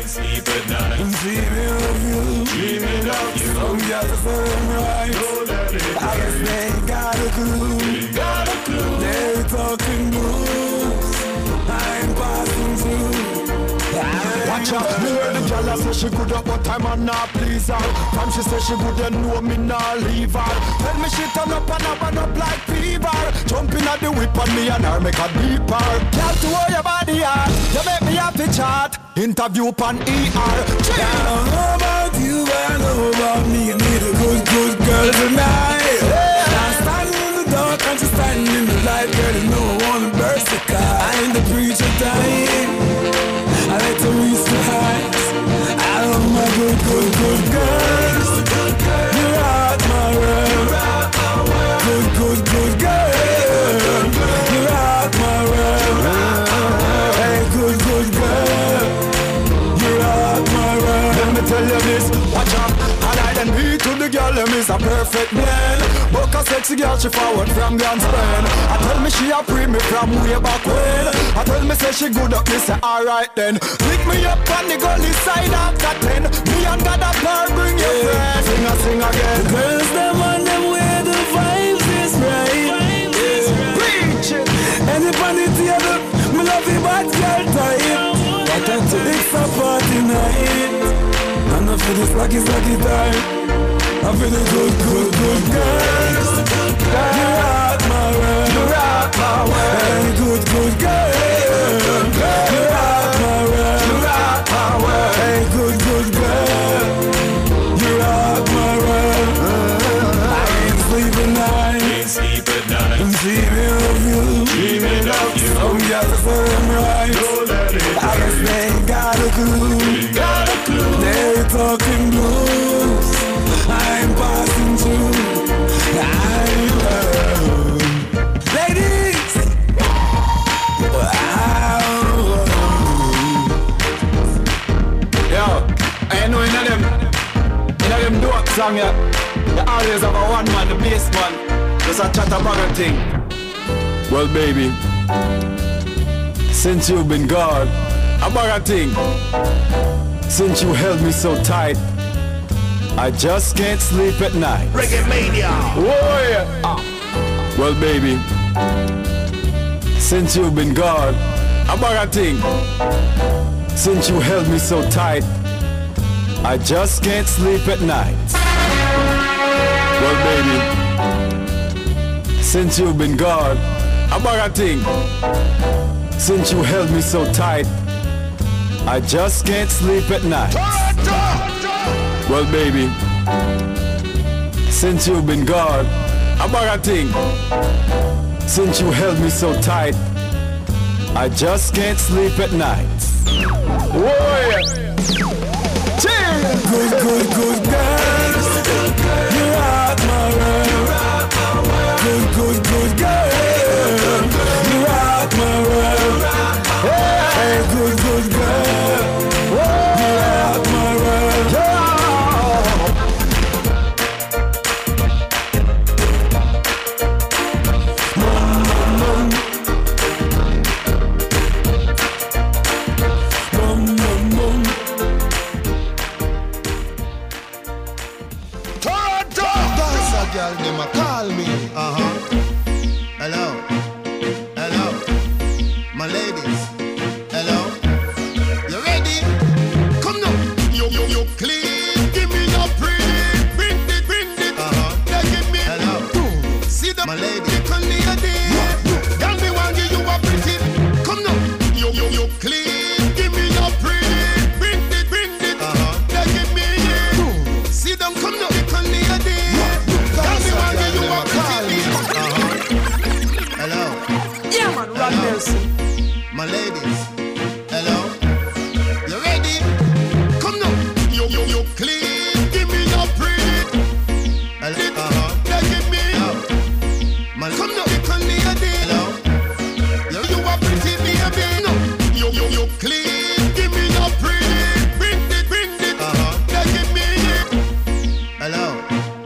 Can't sleep at night. I'm dreaming of you. Dreaming of you. Some girls are saying right. Know that it I guess they ain't got a clue. ain't got a clue. They're talking moves. I ain't passing through. Watch out, me hear the girl say she good up, but I'm not please her. Time she say she good, you know me not leave her. Tell me she turn up and I burn up like fever. Jumping at the whip on me and her make a deeper. Girl, to where your body at, you make me happy chat. Interview pan ER. I don't know about you, but I know about me. I need a good girl tonight. I'm standing in the dark and she's standing in the light. Girl, you know I wanna burst the car. I ain't the preacher dying. I like to reach the heights. I love my good girls. You rock my world. Good girl. You rock my world. Hey, good girl. You rock my world. Let me tell you this, watch out. I like them beat to the girl, them is a perfect blend. Book a sexy girl, she forward from Grand Spain. I tell me she a pre me from way back when. I tell me say she good up, me say alright then. Pick me up on the gully side after 10. Me and God a bar, bring your friends. Sing again. The girls them on them where the vibes is right. Preach it. And if I need to have it, me love you bad girl type. But until it's a party night, and I feel this lucky time. I feel the good girls. You rock my world. You rock my world. Hey, good girl. You rock my world. You rock my world. Hey, good girl. You rock my world. I ain't sleeping night. Can't sleep at night. I'm dreaming of you. Dreaming of you. Some girls are saying right. Know that it I guess they ain't got a clue. ain't got a clue. They're talking blues. I'm passing through. I love ladies. Wow. Yo, I know in them dope song, yeah. You always have a one man, the bass man. Just a chat about a thing. Well, baby, since you've been gone, about a thing. Since you held me so tight, I just can't sleep at night. Reggae Mania. Oh yeah. Well, baby, since you've been gone, about a thing. Since you held me so tight, I just can't sleep at night. Well, baby, since you've been gone, about a thing. Since you held me so tight, I just can't sleep at night. Well, baby, since you've been gone, about a thing. Since you held me so tight, I just can't sleep at night. Whoa, yeah. Good girls. You rock my world. Good girl. You rock my world. Hey, good girl. You rock my world. Girl, them a call me. Hello, my ladies. Hello, you ready? Come now. You clean. Give me your pretty. Bring it. Now give me. Hello. See the my lady. Come near there. Girl, me want give you a pretty. Come now. You clean. Give me your pretty. Bring it. Now give me. See them. Come now. Come near there. Hello. Yeah, man, Ron Nelson. My ladies. Hello. You ready? Come now. You clean. Give me your pretty. Hello. Now give me. Man, come now. Come near there. Hello. You are pretty, baby. No. You clean. Give me your pretty. Bring it. Now give me. Hello.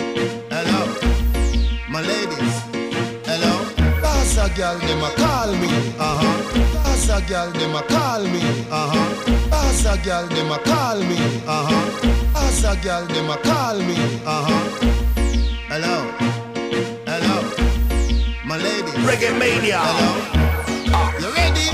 My ladies. Hello. As a girl, them a call me. As a girl, them a call me. As a girl, them a call me. As a girl, them a call me. Hello, hello, my lady. Reggae Mania. Hello, you ready?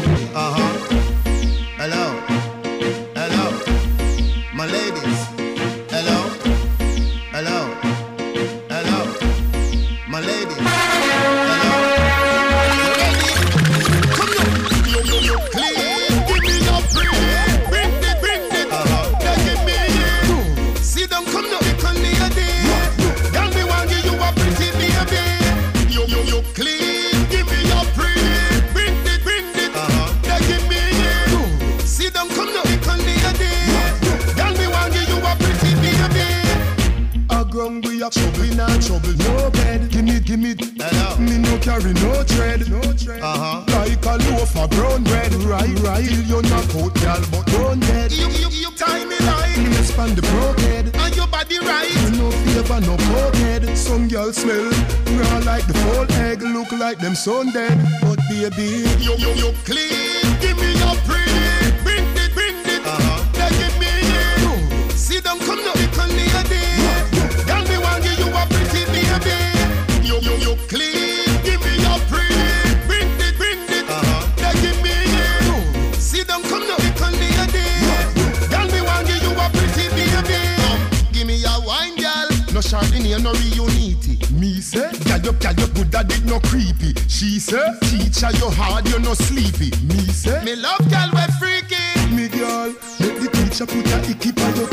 Hello, hello, my ladies. Hello, hello, hello, my ladies. Hello, you ready? Come on, you clean. Give me your bring it. Now give me it. Sit down, come now, because me a day. Girl, me want give you a pretty baby. You clean. Give me your bring it. Now give me it. Sit down, come now, because me a day. Girl, me want give you a pretty baby. A ground we a trouble, not trouble, no bed. Give me. Hello. Me no carry no tread. Like a loaf of brown bread. Right. Till you knock out, girl, but don't dead. You tie me like me span the broken. And your body right. You no favor, no pokehead. Some girls smell raw like the full egg. Look like them sun dead. But baby, you clean. Give me your pretty. Bring it. Now give me it. Sit down, come now, because me a day. Girl, me want give you a pretty baby. You clean. Give me your pretty. Bring it. Now give me it. Sit down, come now, because me a day. Girl, me want give you a pretty baby. Give me a wine, girl. No Chardonnay, no Reuniti. Me say, girl, you good that it no creepy. She say, teacher, you hard, you no sleepy. Me say, me love girl, we freaky. Me girl, make the teacher put a icky by your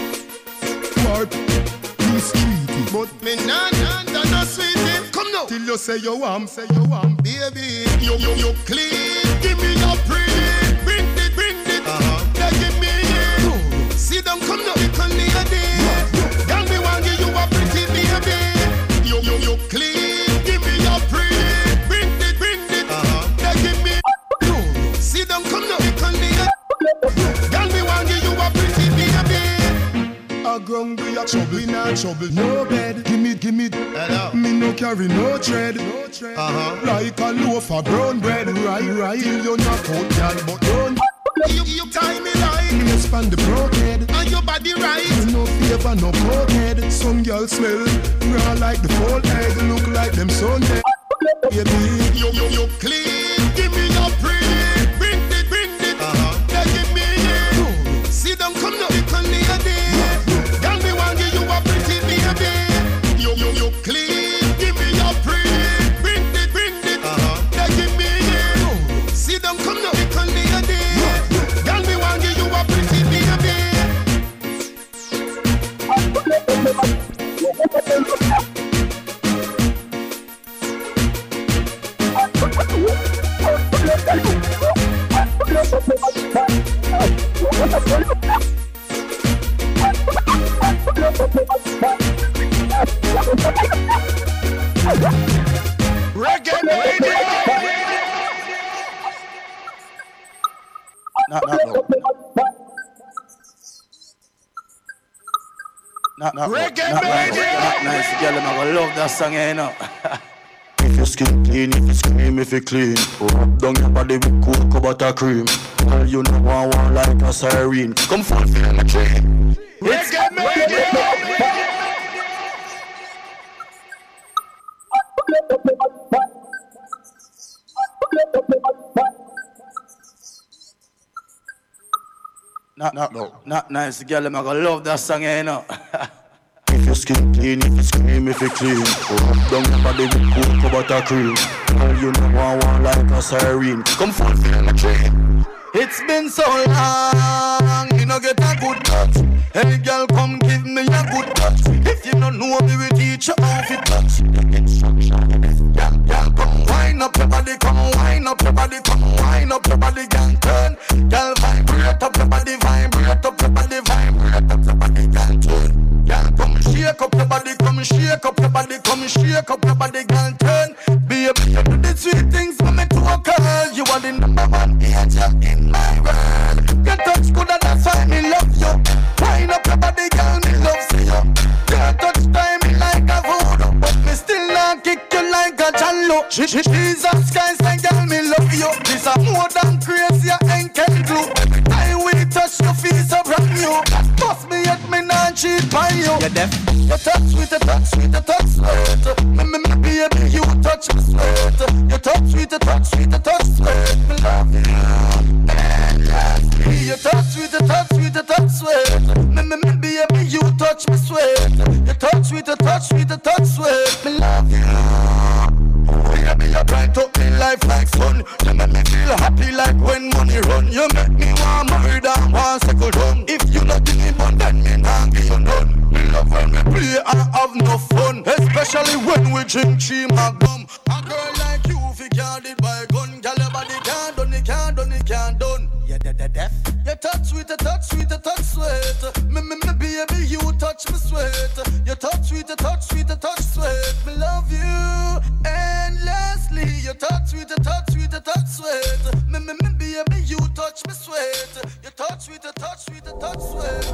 warp. Me streety, but me nah, no sweetie. Come now, till you say you want, baby. You clean. Give me your pretty. Bring it. Now give me it. Sit down, come now, because me a day. Girl, me want give you a pretty baby. You clean. Give me your pretty. Bring it. Now give me it. Sit down, come now, because me a girl, me want give you a pretty baby. A ground we a trouble, not trouble, no bed. Give me. Hello. Me no carry no tread. Like a loaf of brown bread. Right. Till you knock out, girl, but don't. You tie me like me span the broken. And your body right. You no favor, no pokehead. Some girls smell raw like the full egg. Look like them sun dead. Baby, you clean. Give me your pretty. Bring it. Now give me it. Sit down, come now, because me a day. Girl, me want give you a pretty baby. You clean. Give me your pretty. Bring it. Now give me it. Sit down, come now, because me a day. Girl, me want give you a pretty baby. Reggae Mania. No. Reggae Mania. Nice girl, I'm gonna love that song, you know. If your skin clean, if you scream, if you clean, rub down your body with cocoa butter cream. All you know, one like a siren. Come fulfill my dream. Reggae Mania. Not nice girl, I'm gonna love that song, you know. If your skin clean, if you scream, if you clean, rub down your body with cocoa butter cream. All you know, one like a siren. Come fulfill my dream. It's been so long, you know get a good touch. Hey girl, come give me a good touch. If you don't know me, we teach you how to touch. Girl, come wind up your body, come wind up your body, come wind up your body, girl, turn. Girl, vibrate up your body, vibrate up your body, vibrate up your body, girl, turn. Girl, come shake up your body, come shake up your body, come shake up your body, girl, turn. Baby, you do the sweet things for me to a girl. You are the number one angel in my world. Your touch good and that's why me love you. Wind up your body, girl, me love see you. Your touch time me like a voodoo, but me still not kick you like a jallo. Jesus Christ, and girl, me love you. This a more than crazy, I ain't can glue. Every time we touch cheat by you. You're deaf. You touch sweet, you touch sweet, you touch sweet. Me baby, you touch me sweet. You touch sweet, you touch sweet, you touch sweet. Me love you. You touch sweet, you touch sweet, you touch sweet. Me baby, you touch me sweet. You touch sweet, you touch sweet, you touch sweet. Me love you. Baby, you try to be life like fun. You make me feel happy like when money run. You make me want more than one second run. If you not give me one, then me not give you none. Me love when we play and have no fun, especially when we drink Chima gum. A girl like you, if you can't it by gun, girl your body can't done, it can't done, it can't done. Yeah, deaf. You touch sweet, you touch sweet, you touch sweet. Me baby, you touch me sweet. You touch sweet, you touch sweet, you touch sweet. Me love you endlessly. You touch sweet, you touch sweet, you touch sweet. Me baby, you touch me sweet. You touch sweet, you touch sweet, you touch sweet.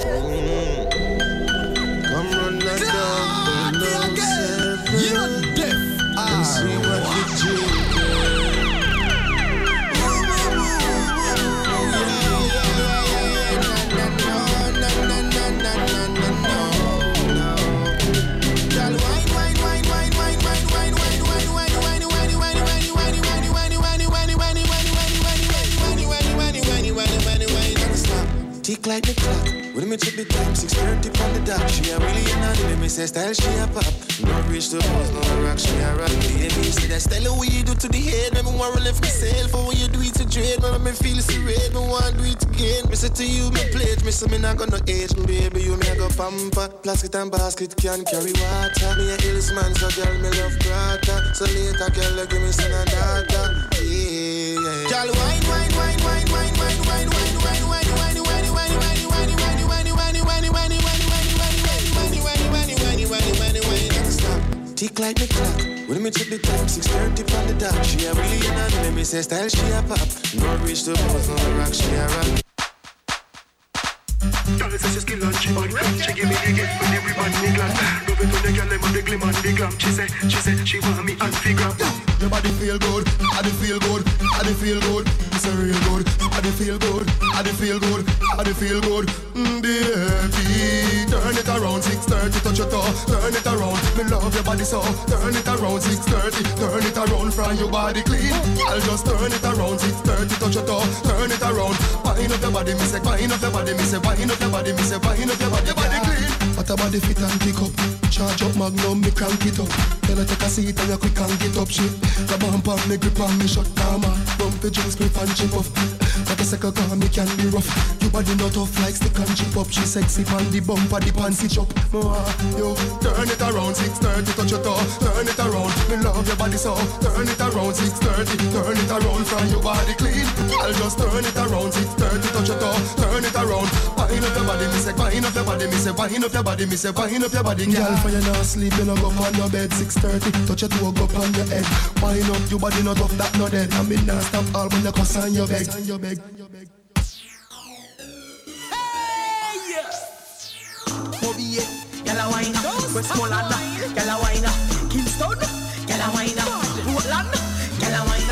Come run that down, you're deaf. And see what you do. Tick like the clock. When me check the time, 6:30 on the dot. She a really another. Me say style, she a pop. No reach the balls, no rock, she a rock. Baby, say that style, what you do to the head. Me want to lift myself, for what you do it to dread. Me feel serene, me want to do it again. Me say to you, me pledge. Me say me not gonna age, baby. You me a go pamper. Plastic and basket can carry water. Me a hills man, so girl me love brother. So later, girl, give me son and daughter. Yeah. Girl, wine, wine, wine, wine, wine, wine, wine, wine, wine, wine, wine, wine. Tick like the clock. When me check the time, 6:30 on the dot. She a really another. Me say style, she a pop. No reach the balls, no rock, she a rock. Girl, it's just skill and she bad. She give me the gift when everybody me glad. Love it when the girl them on the glim and the glam. She say she want me and figure. Your body feel good, I do feel good, I do feel good. It's a real good, I do feel good, I do feel good, I do feel good. Baby, turn it around, 6:30, touch your toe, turn it around. Me love your body so, turn it around, 6:30, turn it around, from your body clean. I'll just turn it around, 6:30, touch your toe, turn it around. Wind up your body, me say, wind up your body, me say, wind up your body, me say, wind up your body clean. What a body fit and pick up, charge up Magnum, me crank it up. Then I take a seat and you quick and get up shit. The bump on me, grip on me, shut down, man. Bump the jeans, grip and chip off. Like a second car, me can be rough. Your body not tough like stick and chip up. She sexy pan the bumper, the panty chop. Yo, turn it around, 6:30, touch your toe. Turn it around, me love your body so. Turn it around, 6:30, turn it around, from your body clean. I'll just turn it around, 6:30, touch your toe. Turn it around, wind up your body, me say, wind up your body, me say, wind up your body, me say, wind up your body. Girl, for you not sleep, you no go on your bed, 6:30, touch your toe, go on your head. Wind up your body, not off that, no dead. I mean, not stop all when you cuss on your beg. Bobby, gyal a wine, Westmoreland, gyal a wine, Kingston, gyal a wine, Portland, gyal a wine.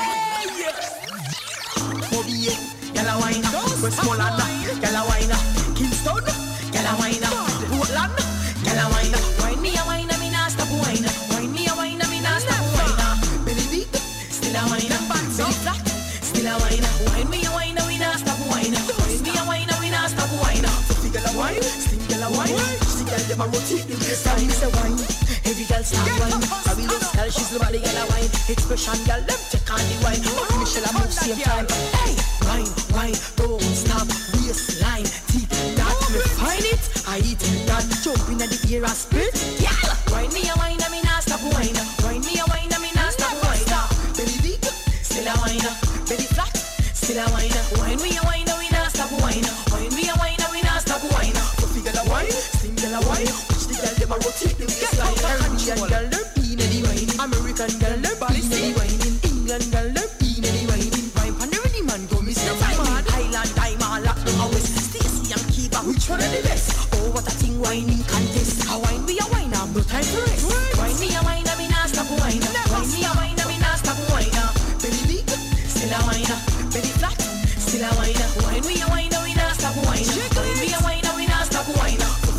Bobby, gyal a wine, Westmoreland, gyal a wine, Kingston, gyal a wine, Portland, gyal a wine. Wine me a wine, me nah stop wine. Wine me a wine, me nah stop wine. Belly deep, still a wine. Belly flat, still a wine. Wine me a wine, we nah stop wine. Wine me a wine, we nah stop wine. Gyal a wine, sting gyal a wine. She gyal dem a rotate the baseline. Say wine, every gyal start wine. Fabulous gyal, she's the body gyal a wine. Expression gyal, them check on the wine. Michelle a move same time. Hey, wine, wine, don't stop. Baseline, tick that, me find it. I eat that, jump in the air and split. Gyal, wine me a wine, me nah stop wine. Wine me a wine, me nah stop wine. Belly deep, still a wine. Belly flat, still a wine. Wine me a wine, we nah stop wine. Wine me a wine, we nah stop wine. Puffy gyal a wine, sing gyal a wine. Watch the gyal dem a rotate the baseline. Caribbean gyal dem in the wine. American gyal dem in the wine. England gyal dem in the wine. Wine pon the rhythm man go miss the time. Highland time all up to our west. Stacy and Kiba, which one of the best? Oh what a thing whining contest. A wine we a wine, no time to rest. Wine me a wine, me nah stop wine. Wine me a wine, me nah stop wine. Belly deep, still a wine. Belly flat, still a wine. Wine we a wine, we nah stop wine. Wine we a wine, we nah stop wine.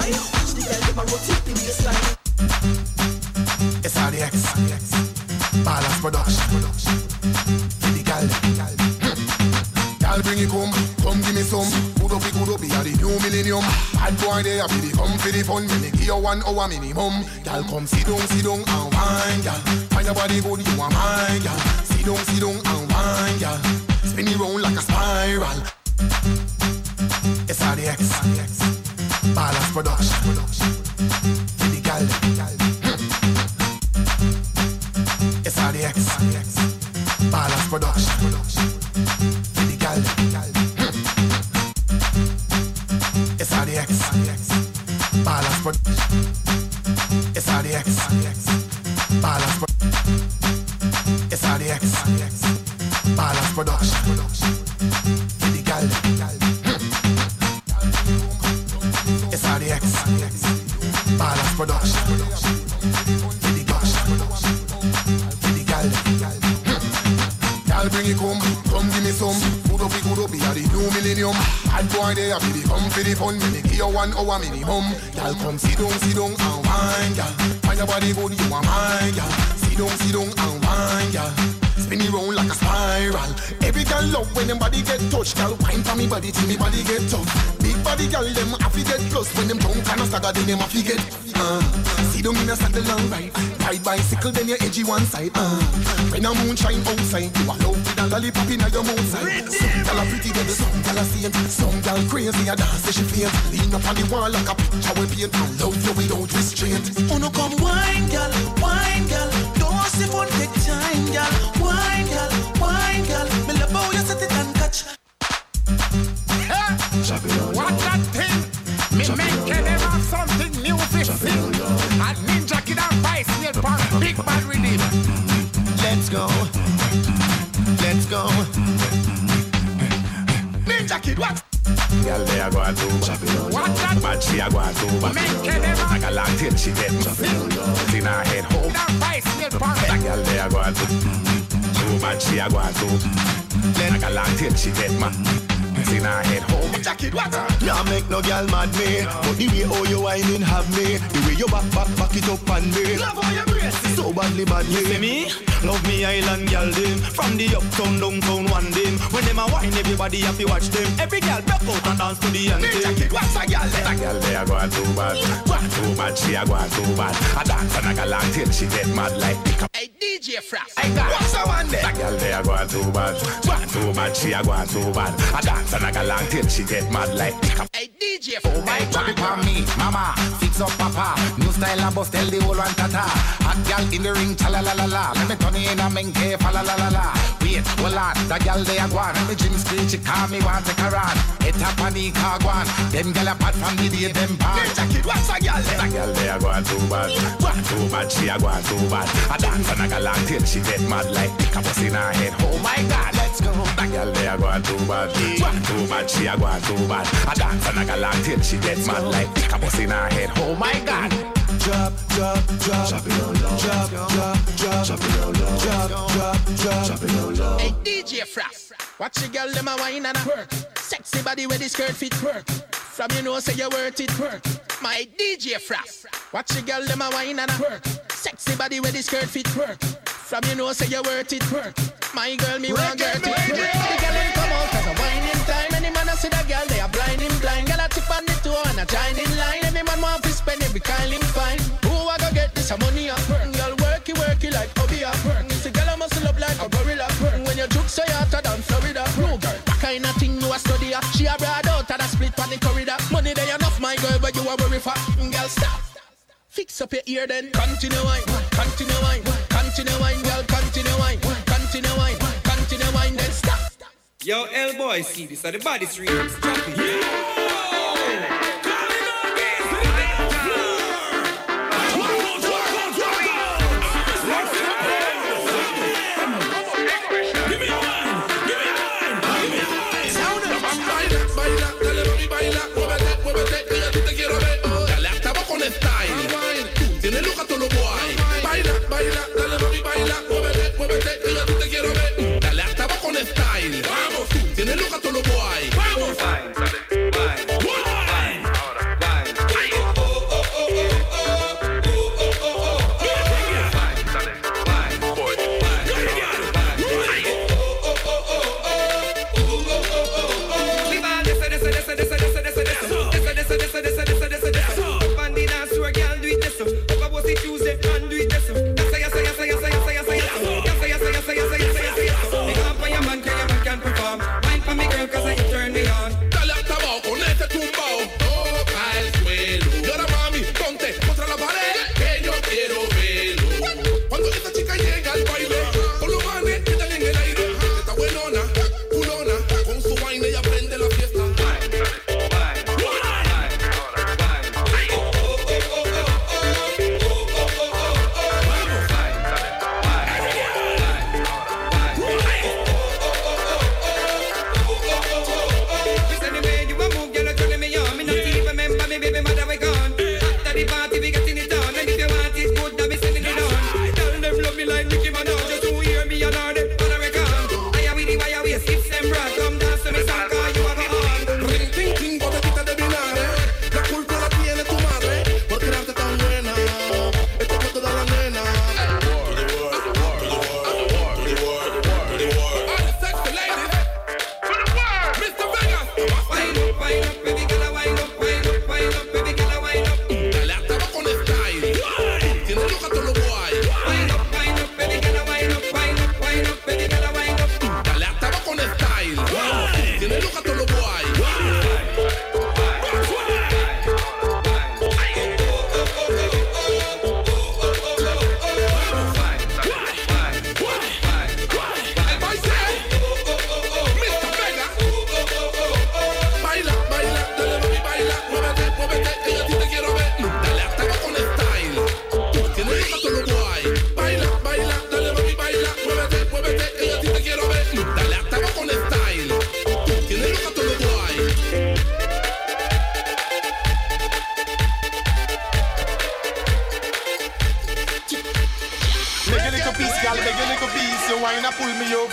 wine. Watch the girl them a rotate the waistline. It's RDX, Balance Production. For the gal, gal bring it come give me some. Good up, you are the new millennium. Bad boy they a be come for the fun. Me give you 1 hour minimum. Gal come sit down and wine, gal. Find your body good, you are mine, gal. Sit down and wine, gal. Spin it round like a spiral. It's RDX, Balance Production. For the gal, it's RDX, Balance Production. For the gal, it's RDX, Balance Production. It's RDX, Balance Production. It's RDX, Balance Production. For the gal, it's RDX, Balance Production. For the gal, gal bring it come give me some. Good up, you are the new millennium. Bad boy they a be come for the fun. Me give you 1 hour minimum. Gal come sit down and wine, gal. Find your body good, you are mine, gal. Sit down and wine, gal. Spin it round like a spiral. Every girl love when them body get touched. Girl wine for me body till me body get tough. Big body girl them have to get close. When them tongue kinda stagger then them have to get sit down in a saddle and ride bicycle then you edgy one side when a moonshine outside you alone with a lollipop in your mouth side. Some girl a pretty baby, some girl a saint. Some girl crazy a dance she faint. Lean up on the wall like a picture we paint. And love you without restraint. Oh no come wine girl. Don't see fun take time girl. Wine girl, me love how you set it and catch. What that thing? Me make them have something new to sing. And Ninja Kid and Vice Neil Punk, big bad rhythm. Let's go. Ninja Kid, what? Girl, they are going to What that? but she are going to Make them like a long till she get in her head home. and Vice Neil Punk. Girl, they are going to but she are going to like a long till she get in her head home. Ninja Kid, what? Can't make no girl mad me, but the way how you whining have me, the way you back it up on me. Love how you brace it. So badly bad me. See me? Love me island girl them. From the uptown, downtown, one them. When them a wine, everybody have to watch them. Every girl broke out and dance to the Ninja anthem. Kid, what's a girl there? Girl, they are going too bad, she are going too bad. I dance and I go long till she get mad like pick up. Hey DJ Frost, what's a one there? Girl, they are going too bad, she are going too bad. I dance and I go long till she get mad like pick up. Hey DJ Frost, Oh my drop it on me, mama, fix up papa. New style and bust, tell the whole one tata. Hot gal in the ring, cha la la la la. Let me turn in a menke, fa la la la la. Wait, hold on, the gal they a gwan. Let me gym screech, she call me, want take a run. It up on the car gwan. Them gal apart from the day, them pan. Ninja Kid, what's a girl there? Girl, they are going too bad, she are going too bad. I dance and I go long till she get mad like pick up in her head. Oh my God, let's go. Girl, they are going too bad, she are going too bad. I dance and I go long till she get mad like pick up in her head. Oh my God. Drop it low, drop it low. Hey DJ Frost, watch the girl them a wine and a work. Sexy body with the skirt fit work. From you know say you worth it work. My DJ Frost, watch the girl them a wine and a work. Sexy body with the skirt fit work. From you know say you worth it work. My girl me want girl to work. The girl will come out cause a whining time. Any man a see the girl they a blind him blind. Girl a tip on the toe and a join in line. Every man want to spend every kind him fine. Who a go get this a money a work? Girl work it like hobby a work. See girl a muscle up like a gorilla work. When you juke so you hotter than Florida. No girl, what kind of thing you a study a? She a broad out and a split on the corridor. Money they enough my girl but you a worry for. Girl stop. Fix up your ear then. Continue wine, continue wine, continue wine, girl, continue wine, continue wine, continue wine, then stop. Yo, L-boy, see this are the body streams. Drop it. Dale hasta abajo con style. Vamos, tú tienes loca todos los boys. Vamos.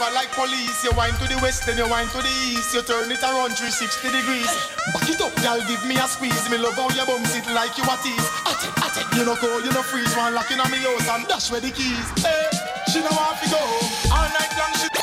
over like police. You wind to the west, then you wind to the east. You turn it around 360 degrees. Back it up, girl, give me a squeeze. Me love how you bums it like you a tease. At it, you know cold, you know freeze. One locking on me house and dash where the keys. Hey, she know want to go all night long. She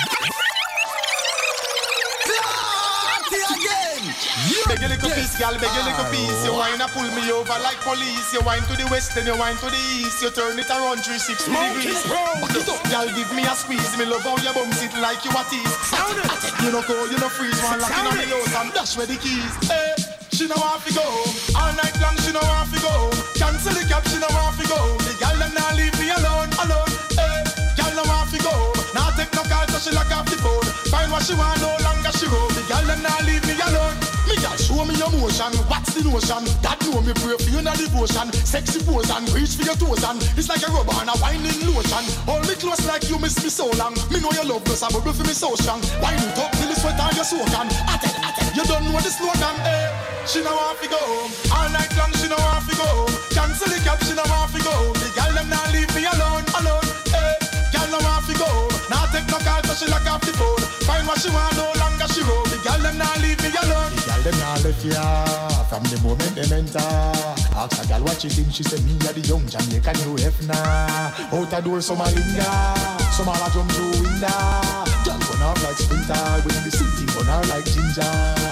again. Beg a little piece, girl, beg a little piece. You whine and pull me over like police. You whine to the west, then you whine to the east. You turn it around 360 degrees. Back it up, girl, give me a squeeze. Me love how you bums it like you a tease. At it, you know cold, you know freeze. One locking on me house and dash where the keys. Hey, she know want to go all night long. She know want to go. Cancel the cab, she know want to go. The girl them not leave me alone. Hey, girl know want to go. Now take no call, so she lock off the phone. Find what she want, no longer she roam. The girl them not leave me alone. Me girl, show me your motion. What's the notion? God know me pray for you in a devotion. Sexy pose and reach for your toes and it's like a rubber and a winding lotion. Hold me close like you miss me so long. Me know your love does a bubble for me so strong. Wind it up till the sweat on your soaking. At it, you don't know the slogan. Hey, she know want to go all night long. She know want to go. Cancel the cab, she know want to go. The girl them not leave me alone. Hey, girl know want to go. Now take no call, so she lock off the phone. Find what she want, no longer she roam. The girl them not leave me alone. The girl them not left ya from the moment them enter. Ask a girl what she think, she say me a the young Jamaican new Hefna. Out a door some a linger, some a jump through window. Girl burn off like sprinter, when the city burn her like ginger.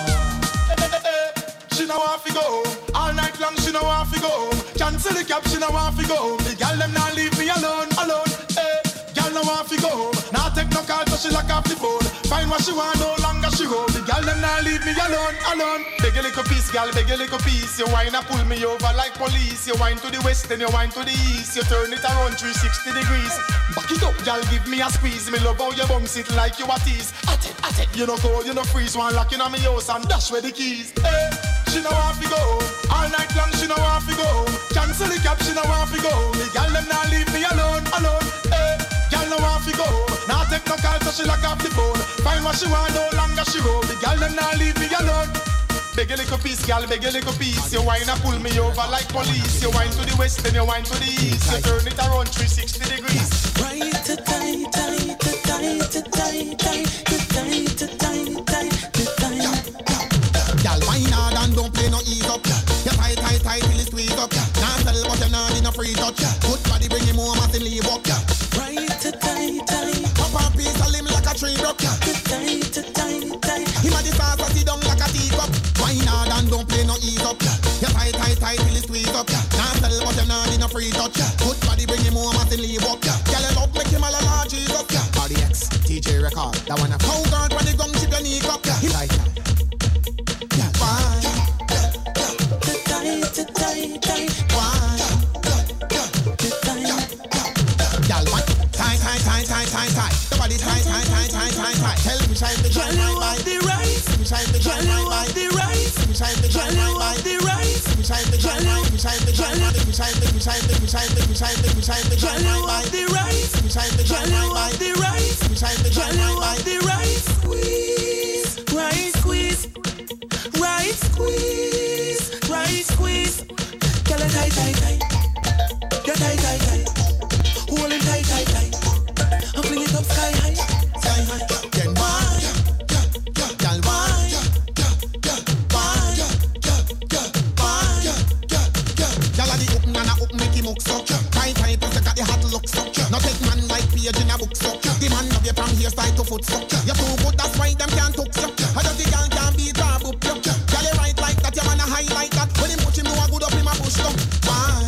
She know want to go all night long. She know want to go. Cancel the cab. She know want to go. The girl them not leave me alone. Hey, girl no want to go. Now take no call, so she lock off the phone. Find what she want, no longer she roam. The girl them not leave me alone. Beg a little piece, girl, beg a little piece. You whine and pull me over like police. You whine to the west, then you whine to the east. You turn it around 360 degrees. Back it up, girl, give me a squeeze. Me love how you bums it like you a tease. At it, you know cold, you know freeze. One locking on me house and dash where the keys. Hey, she know want to go all night long. She know want to go. Cancel the cab, she know want to go. The girl them not leave me alone. Hey, girl no want to go. Now take no call, so she lock off the phone. Find what she want, no longer she roam. The girl them not leave me alone. Beg a little piece, girl, beg a little piece. You whine and pull me over like police. You whine to the west, then you whine to the east. You turn it around 360 degrees. Right to tight, tight, to tight, to tight, tight, to tight, to tight, tight, to tight. Girl, whine hard and don't play no ease up. You tight, tight, tight till it squeeze up. Now tell but you're not in a free touch. Good body bring him home and leave up. Right to tight, tight. Pop a piece of limb like a tree rock. To tight, to tight, tight. Him a the sauce and sit down like a teacup. Whine hard and don't play no ease up. You tight, tight, tight till it squeeze up. Now tell but you're not in a free touch. Good body bring him home and leave up. Girl, you love make him all a large ease up. RDX, TJ record. That one a cow guard when the gum chip your knee up. He like to tight, tight. why? Tight. The body tight. Tell me shine the shine my body. The right. Shine the shine my body. The right. Shine the shine my body. The right. Shine the shine my body. Shine the shine my body. Shine the shine my body. The right. Shine the shine my body. The right. Shine the shine my body. The right. Squeeze. Right squeeze. Right squeeze. Right squeeze. Girl, tight. Get tight. Hold him tight. I'm bring it up sky high. Then why? Girl, why? Girl, the open and a open make him look so. Tight, plus I got the hot look so. Not take man like page in a book so. The man of you from hairstyle to foot so. You're too good, that's why them can't talk so. I just the girl can't beat her up. Girl, you right like that, you man a high like that. When him put him, know a good up him a push so. Why?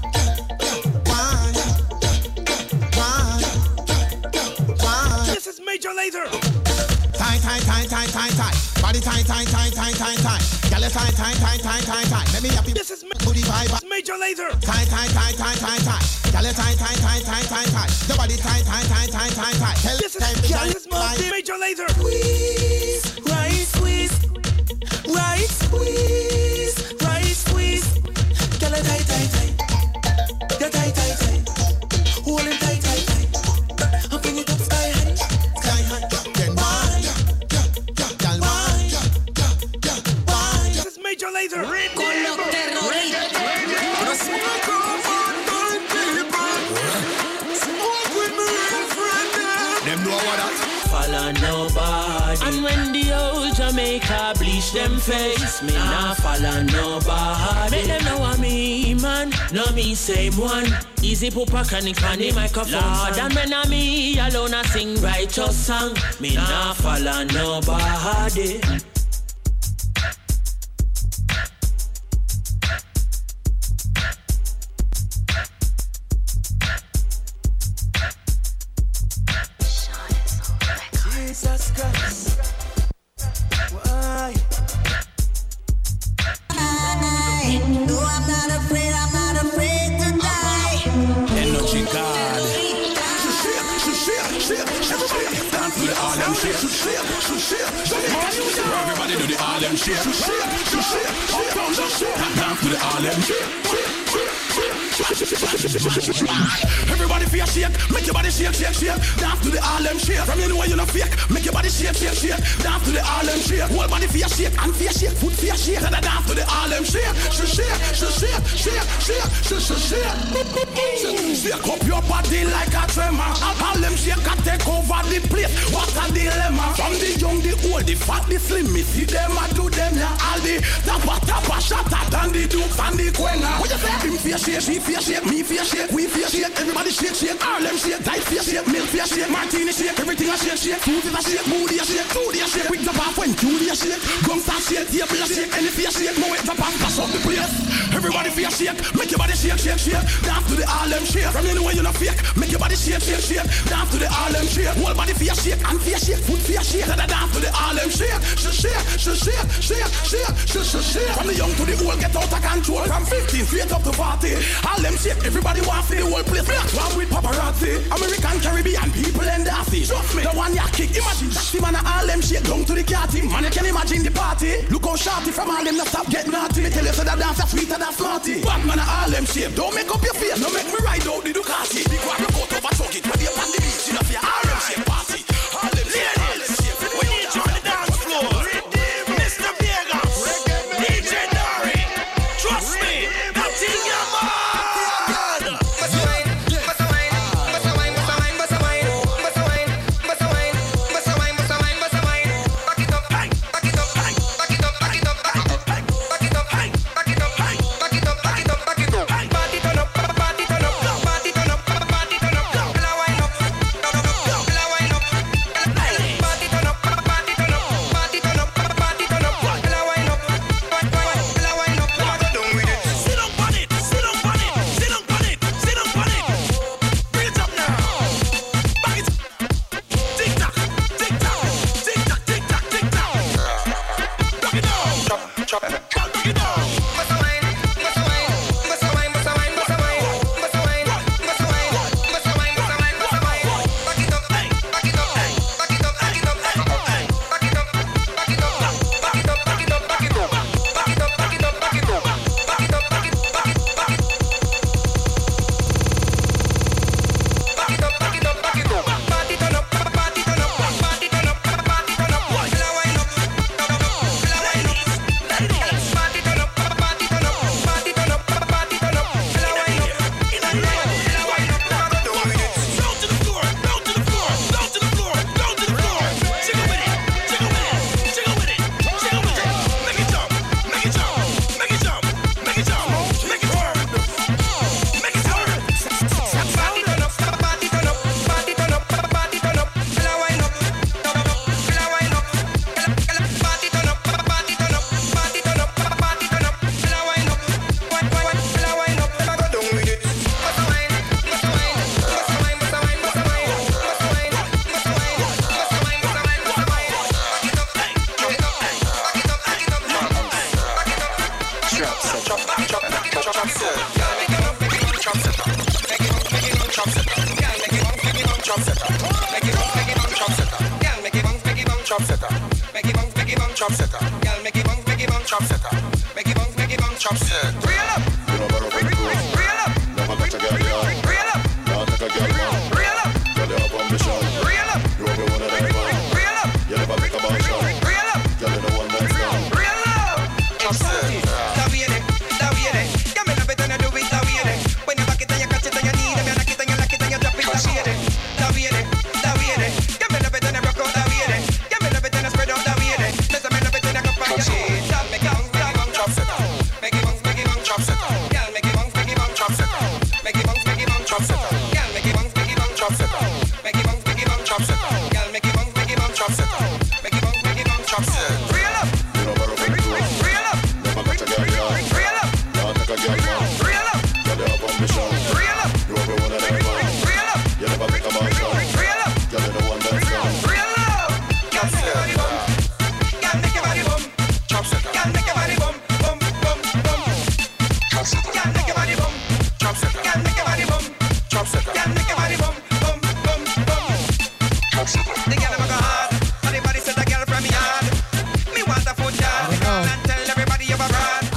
This is Major Lazer. Tight. Body tight. Girl, tight. Let me help you. This is booty vibe. Major Lazer. Tight. Girl, tight. The body tight. Tell This time to shine. is Major Lazer. Squeeze. Right squeeze. Right squeeze. Right squeeze. Girl, tight. Get tight. Hold him tight. I'm bring it up sky high. Then why? This is Major Lazer. Con los terroristas. Them know what that. Follow And when the old Jamaica bleach them face, me nah follow nobody. Make them know what me, man. No me same one. Easy Pupa Chronic on the microphone. Lord, and when I me alone I sing righteous song, me nah follow nobody. Jesus Christ. Why? No, I'm not afraid to die. Energy God. Dance to the Harlem Shake. Everybody do the Harlem Shake. Dance to the Harlem Shake. Everybody feel shake, make your body shake, shake, shake. Dance to the Harlem Shake. From you know you're not fake, make your body shake, shake, shake. Dance to the Harlem Shake. Whole body feel shake and feel shake, foot feel shake. And dance to the Harlem Shake. Shake. Shake up your body like a tremor. Harlem Shake can take over the place. What a dilemma. From the young, the old, the fat, the slim, me see them I do them ya. All the tappa, shatter, and the dukes and the quenga. What you say? Him feel shake, she feel shake, me feel shake, we feel shake. Everybody shake, Harlem shake, dice feel shake, milk feel shake, martini shake, everything a shake. Food is a shake, moody a shake, foodie a shake. Wings up off when Judy a shake, gums a shake, table a shake, any feel shake, no wings up off, pass up the place. Everybody feel shake, make your body shake, shake, shake. Dance to the Harlem Shake. From anywhere you're not fake, make your body shake, shake, shake. Dance to the Harlem Shake. Whole body feel shake and feel shake, foot feel shake. And dance to the Harlem Shake. Shake. From the young to the old, get out of control. From 15 straight up to 40. Harlem Shake, everybody wants to see the whole place. One with paparazzi, American, Caribbean people and Darcy. Trust me, the one ya kick. Imagine that team and a Harlem Shake down to the car team. Man, you can imagine the party. Look how shorty from Harlem, not stop get naughty. Me tell you so that dance is sweeter than smarty. Batman a Harlem Shake, don't make up your face. No make me ride out the Ducati. Big one, look out over truck it. When you're on the beach, you know for your Harlem Shake party. Harlem Shake, Harlem Shake. We need you on the dance floor. Mr. Vegas, DJ Dari. Trust me, that's in your mind. Spread out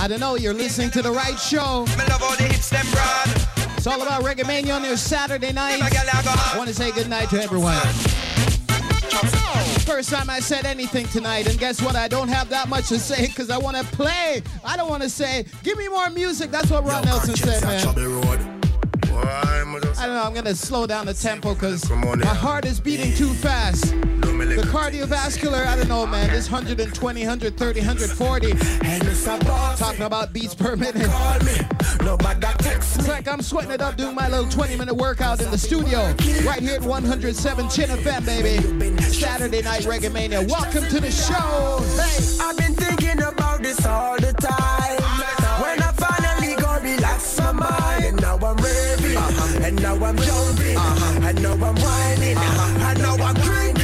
I don't know, you're listening to the right show. Me love all the hits them broad. It's all about Reggae Mania on your Saturday night. I want to say good night to everyone. First time I said anything tonight, and guess what? I don't have that much to say because I want to play. I don't want to say, give me more music. That's what Ron Nelson said, man. I don't know, I'm going to slow down the tempo because my heart is beating too fast. The cardiovascular, I don't know, man. This 120, 130, 140. Talking about beats per minute. It's like I'm sweating it up doing my little 20-minute workout in the studio. Right here at 107 Chin FM, baby. Saturday Night Reggae Mania. Welcome to the show. Hey. I've been thinking about this all the time. When I finally go relax my mind. And now I'm raving. And now I'm jumping. And now I'm whining. And now I'm drinking.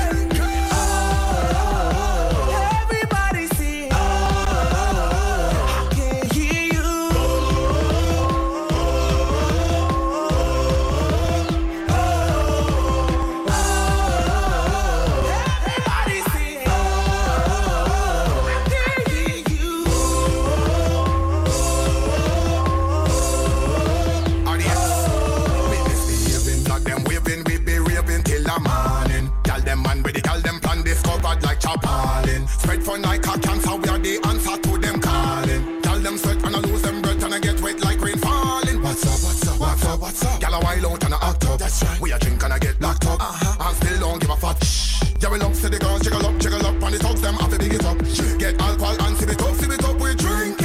Spread fun like a cancer, we are the answer to them calling. Tell them sweat and I lose them breath and I get wet like rain falling. What's up, what's up, what's up, what's up? Y'all a while out and I act up. That's right. We a drink and I get locked up. And still don't give a fuck. Yeah, we love to the girls, jiggle up, and the thugs them have to big it up. Get alcohol and sip it up, we drinking.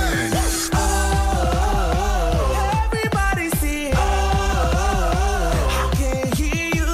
Everybody sing. I can't hear you.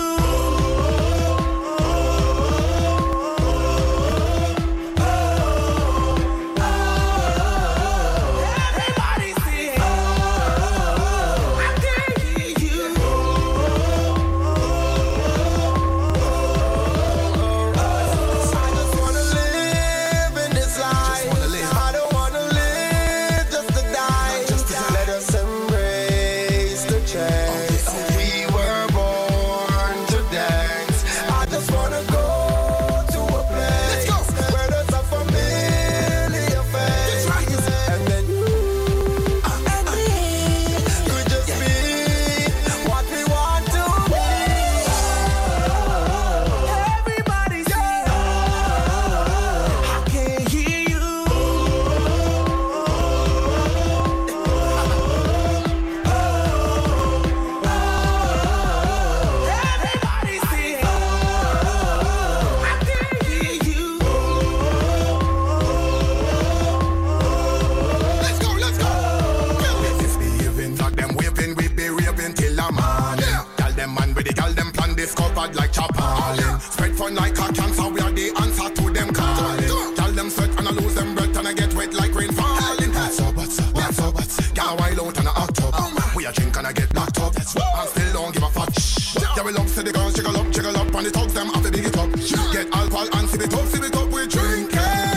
Discovered like Chapalin. Spread fun like a cancer, we are the answer to them calling. Tell them sweat and I lose them breath and I get wet like rain falling. What's up, what's up, what's up, what's up? Get a while out and I act up. We a drink and I get locked up. And still don't give a fuck. Yeah, we love to the girls, jiggle up, and the thugs them have to big it up. Get alcohol and sip it up, we drinking.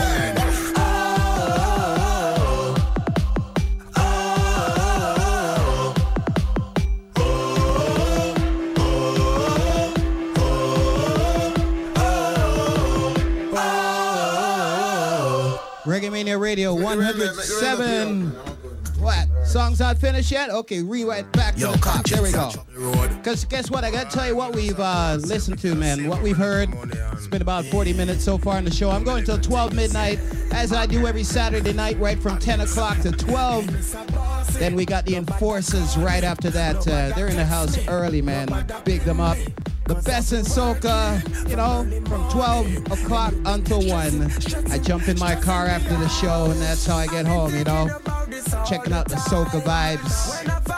Reggae Mania Radio 107. What? Song's not finished yet? Okay, rewind back to the top. There we go. Because guess what? I got to tell you what we've listened to, man. What we've heard. It's been about 40 minutes so far in the show. I'm going till 12 midnight, as I do every Saturday night, right from 10 o'clock to 12. Then we got the Enforcers right after that. They're in the house early, man. Big them up. The best in soca, you know, from 12 o'clock until 1. I jump in my car after the show, and that's how I get home, you know. Checking out the soca vibes.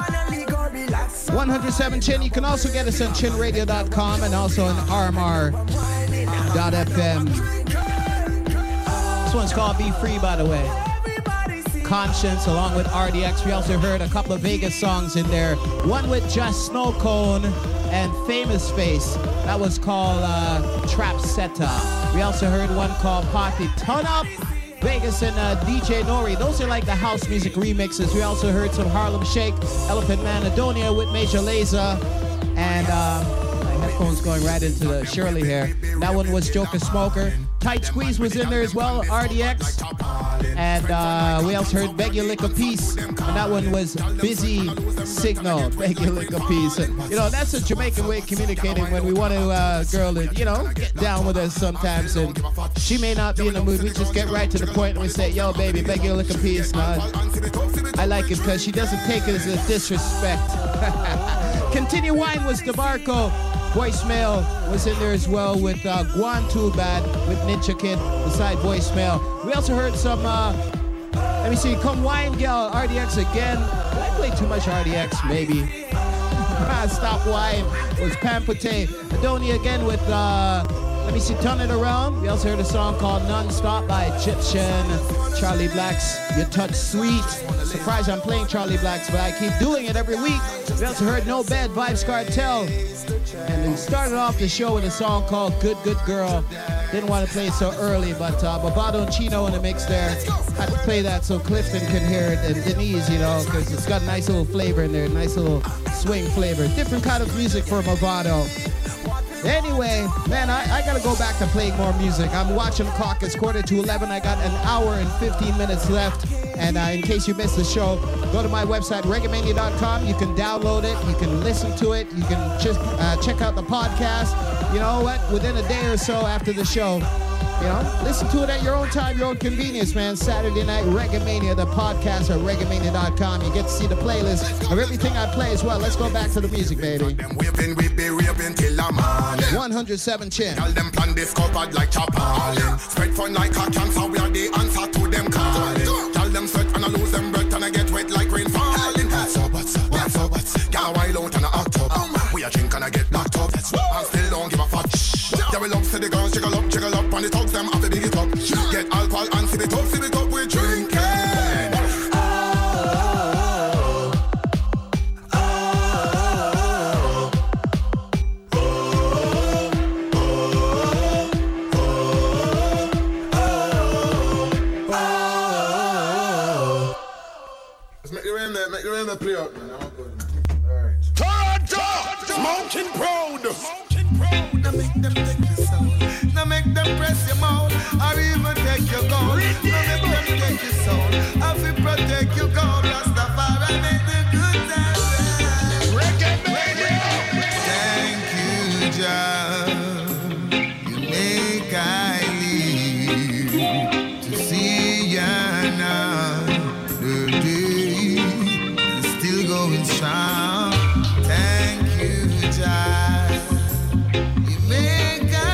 107 Chin. You can also get us on chinradio.com and also on rmr.fm. This one's called Be Free, by the way. Conscience along with RDX. We also heard a couple of Vegas songs in there. One with Just Snow Cone and Famous Face. That was called Trap Seta. We also heard one called Party Turn Up. Vegas and DJ Nori. Those are like the house music remixes. We also heard some Harlem Shake, Elephant Manadonia with Major Lazer. And my headphones going right into the Shirley here. That one was Joker Smoker. Tight Squeeze was in there as well, RDX. And we also heard Beg You Lick a Piece. And that one was Busy Signal, Beg You Lick a Piece. You know, that's a Jamaican way of communicating when we want a girl to, you know, get down with us sometimes. And she may not be in the mood. We just get right to the point and we say, yo, baby, beg you to lick a piece. I like it because she doesn't take it as a disrespect. Continue Wine was DeBarco. Voicemail was in there as well with Guan Too Bad with Ninja Kid beside Voicemail. We also heard some, let me see, Come Wine Girl, RDX again. Did I play too much RDX? Maybe. Stop Wine was Pampute. Adonia again with, let me see, Turn It Around. We also heard a song called Non-Stop by Egyptian. Charlie Blacks, You Touch Sweet. Surprised I'm playing Charlie Blacks, but I keep doing it every week. We also heard No Bed, Vibes Cartel. And we started off the show with a song called Good Good Girl. Didn't want to play it so early, but Bavado and Chino in the mix there. Had to play that so Clifton can hear it, and Denise, you know, because it's got a nice little flavor in there, nice little swing flavor. Different kind of music for Bavado. Anyway, man, I gotta go back to playing more music. I'm watching the clock. It's 11:45. I got an hour and 15 minutes left. And in case you missed the show, go to my website, reggaemania.com. You can download it. You can listen to it. You can just check out the podcast. You know what? Within a day or so after the show, you know, listen to it at your own time, your own convenience, man. Saturday night, Reggae Mania, the podcast at reggaemania.com. You get to see the playlist of everything I play as well. Let's go back to the music, baby. 107 Chin. Tell them plan discovered like Chapalin. Spread fun like a cancer, we are the answer to them calling. Tell them sweat and I lose them breath and I get wet like rain falling. What's up? Get a while out and I act up. We a drink and I get locked up. I still don't give a fuck. Yeah, we love to the girls, jiggle up, and the thugs them after big it up. Get alcohol and sip it up, we're drinking. Make the rain play out, man. I'm good. Alright. Toronto! Smoking proud! Now make them take your sound. Now make them press your mouth. Or even take your gold. Now make them take your soul. I will protect your gold. Rastafari make the good time. Reggae Mania! Thank you, Jah. You make I live to see ya now. Going strong. Thank you, Jah. You make I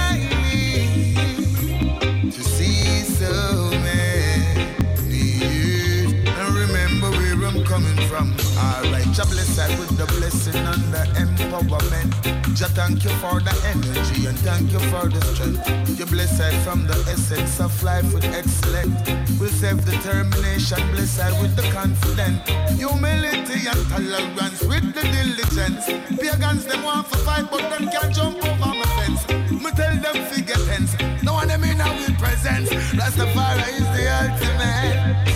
live to see so many years and remember where I'm coming from. Alright, Jah bless I with the blessing and the empowerment. Jah thank you for the energy and thank you for the strength. You bless I from the essence of life with excellence. With self-determination, bless I with the confidence. Humility and tolerance with the diligence. Pagans them want to fight but them can't jump over my fence. Me tell them figure tense. No one them in our presence. Rastafari is the ultimate.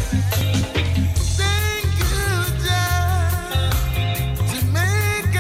Thank you, Jah, to make I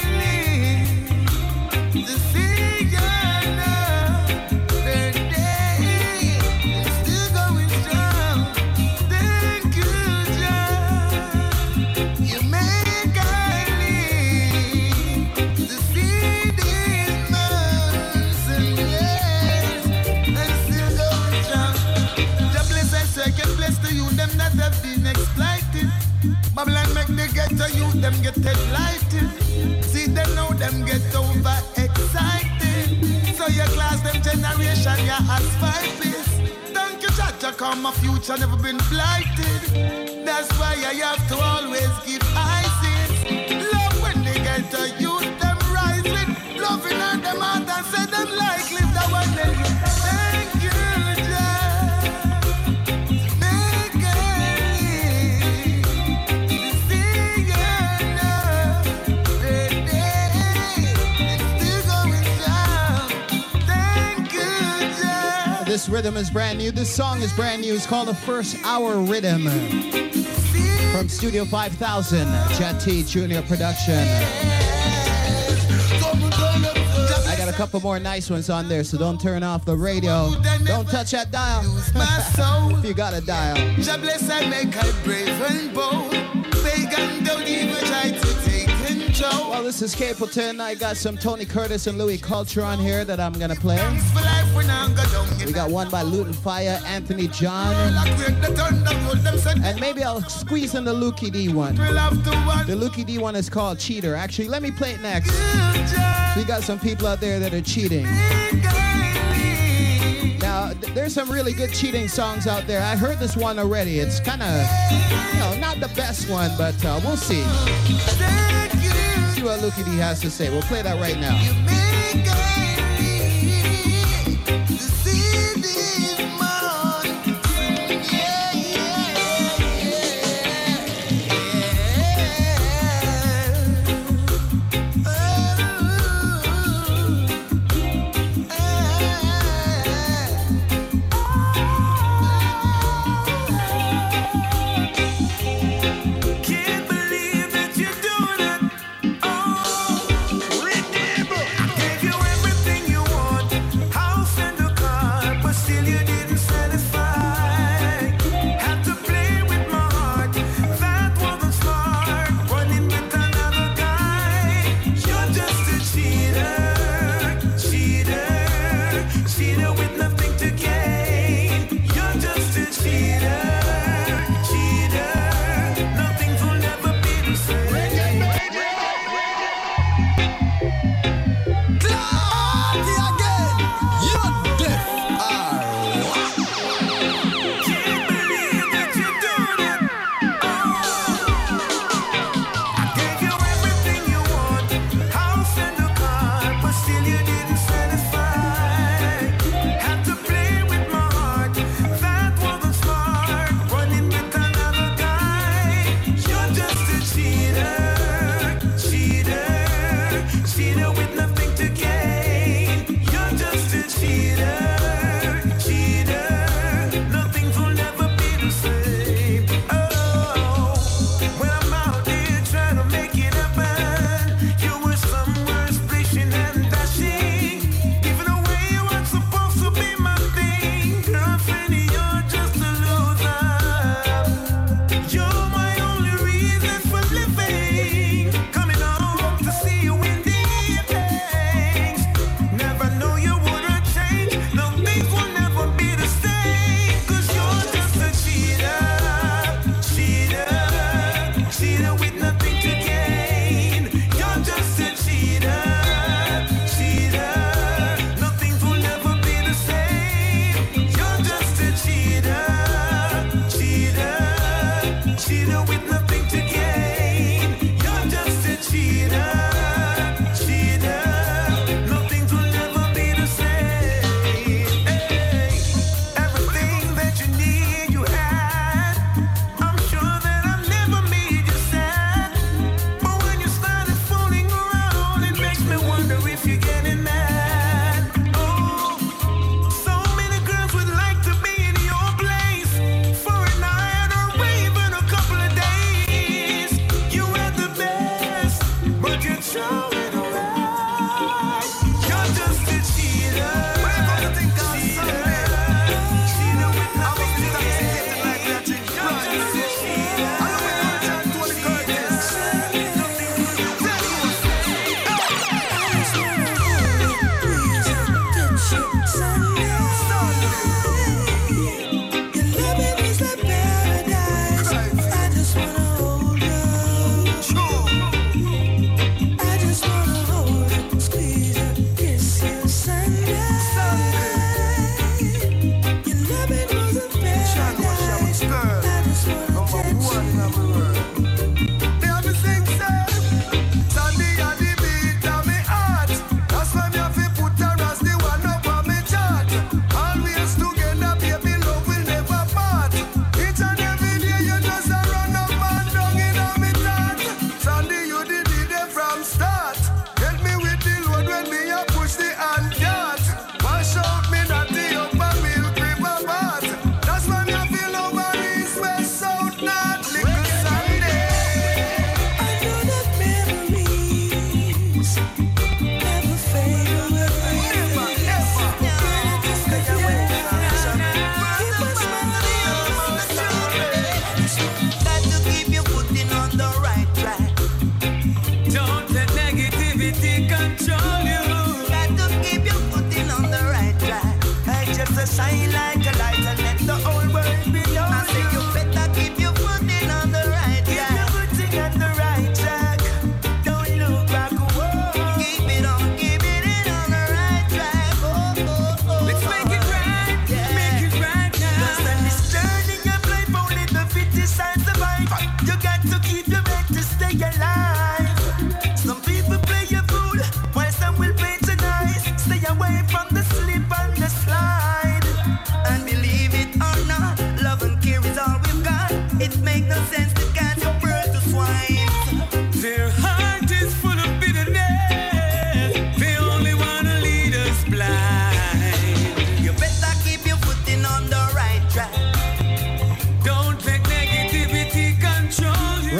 live to see ya now. The day is still going strong. Thank you, Jah. You make I live to see these months and years and still going strong. The bless I second bless to you, them that have been exploited. Babylon make the ghetto youth, them get enlightened. See them now, them get overexcited. So you class them generation, you as 5 piece. Thank you, Jah, come my future never been blighted. That's why I have to always give ISIS. Love when they get to youth, them rise with loving on them out and say them like live the one they live. Thank you, Jah. Make a live to see ya now. The day is still going strong. Thank you, Jah. This rhythm is brand new. This song is brand new. It's called the First Hour Rhythm. From Studio 5000, Chat T Junior Production. I got a couple more nice ones on there, so don't turn off the radio. Don't touch that dial. If you got a dial. God bless I make I brave and bold. Pagan don't even try to take control. Well, this is Capleton. I got some Tony Curtis and Louis Culture on here that I'm gonna play. We got one by Luton Fire, Anthony John. And maybe I'll squeeze in the Lukey D one. The Lukey D one is called Cheater. Actually, let me play it next. We got some people out there that are cheating. Now, there's some really good cheating songs out there. I heard this one already. It's kind of, not the best one, but we'll see. See what Lukey D has to say. We'll play that right now.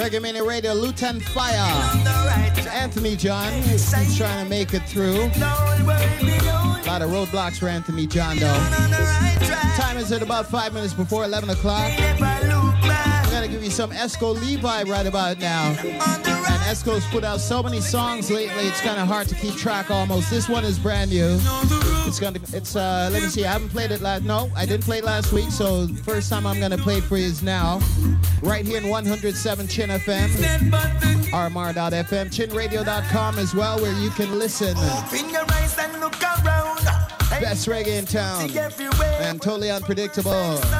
Reggae Mania Radio, Luton Fire. Anthony John, he's trying to make it through. A lot of roadblocks for Anthony John, though. Time is at about 5 minutes before 11 o'clock. I'm going to give you some Esco Levi right about now. And Esco's put out so many songs lately, it's kind of hard to keep track almost. This one is brand new. Let me see, I haven't played it no, I didn't play it last week, so first time I'm going to play it for you is now. Right here in 107 Chin FM, RMR.FM, chinradio.com as well, where you can listen. Best reggae in town. And totally unpredictable.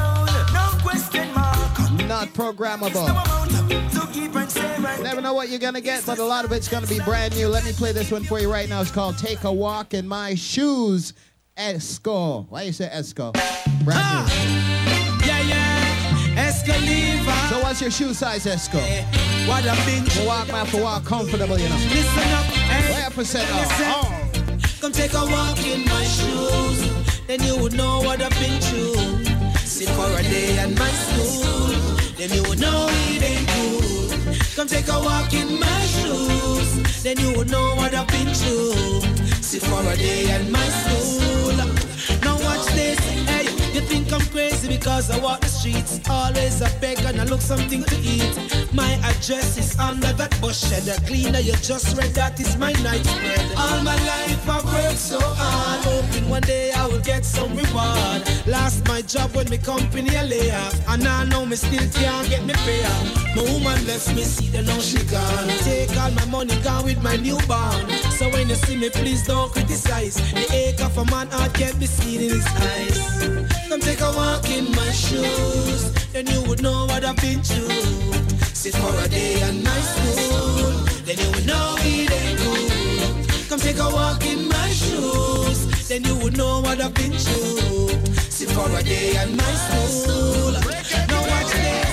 Not programmable. Never know what you're going to get, but a lot of it's going to be brand new. Let me play this one for you right now. It's called Take a Walk in My Shoes, Esco. Why you say Esco? Brand new. Yeah. Esco Levi. So what's your shoe size, Esco? What a binge. You walk, man, for walk comfortable, you know. Listen up. Where percent off? Come take a walk in my shoes, then you would know what I've been through. Sit for a day at my school, then you would know it ain't cool. Come take a walk in my shoes, then you would know what I've been through. Sit for a day at my school. Now watch this, hey, you think I'm crazy because I walk the streets. Always a beg and I look something to eat. My address is under that bush shed. The cleaner you just read, that is my night spread. All my life I've worked so hard, hoping one day I will get some reward. Lost my job when my company a lay off, and I know me still can't get me pay off. My woman left me, see the now she gone. Take all my money, gone with my newborn. So when you see me, please don't criticize. The ache of a man heart can't be seen in his eyes. Come take a walk in my shoes, then you would know what I've been through. Sit for a day at my school, then you would know it ain't cool. Come take a walk in my shoes, then you would know what I've been through. Sit for a day at my school. Now watch this.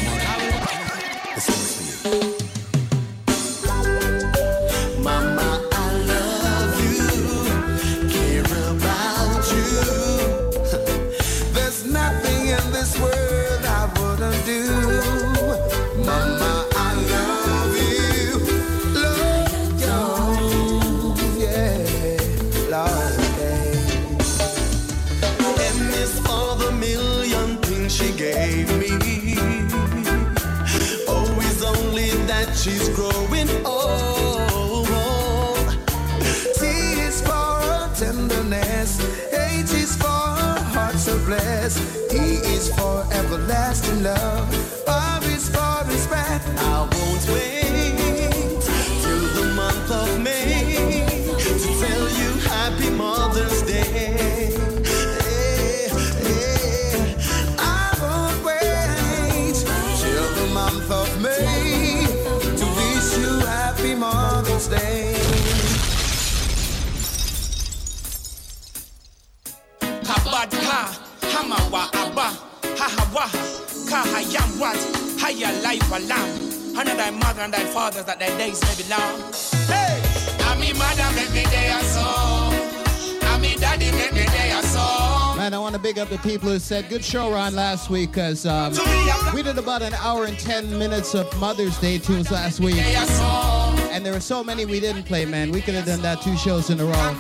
Mama, I love you, care about you. There's nothing in this world I wouldn't do. Mama, I love you, yeah, Lord. And this all the million things she gave me. Oh, it's only that she's growing old. T is for tenderness, H is for heart so blessed, E is for everlasting love, R is for respect. I won't wait till the month of May to tell you Happy Mother's Day. I won't wait till the month of May to wish you Happy Mother's Day. Kabadka, Hamawa Abba, Hahawa, Kahayam Wat, Haya Life Alam. Honor thy mother and thy fathers that their days may be long. Hey! I'm me mother, make me day or so. I'm me daddy, make me day or so. Man, I want to big up the people who said good show Ron last week, because we did about an hour and 10 minutes of Mother's Day tunes last week. And there were so many we didn't play, man. We could have done that 2 shows in a row.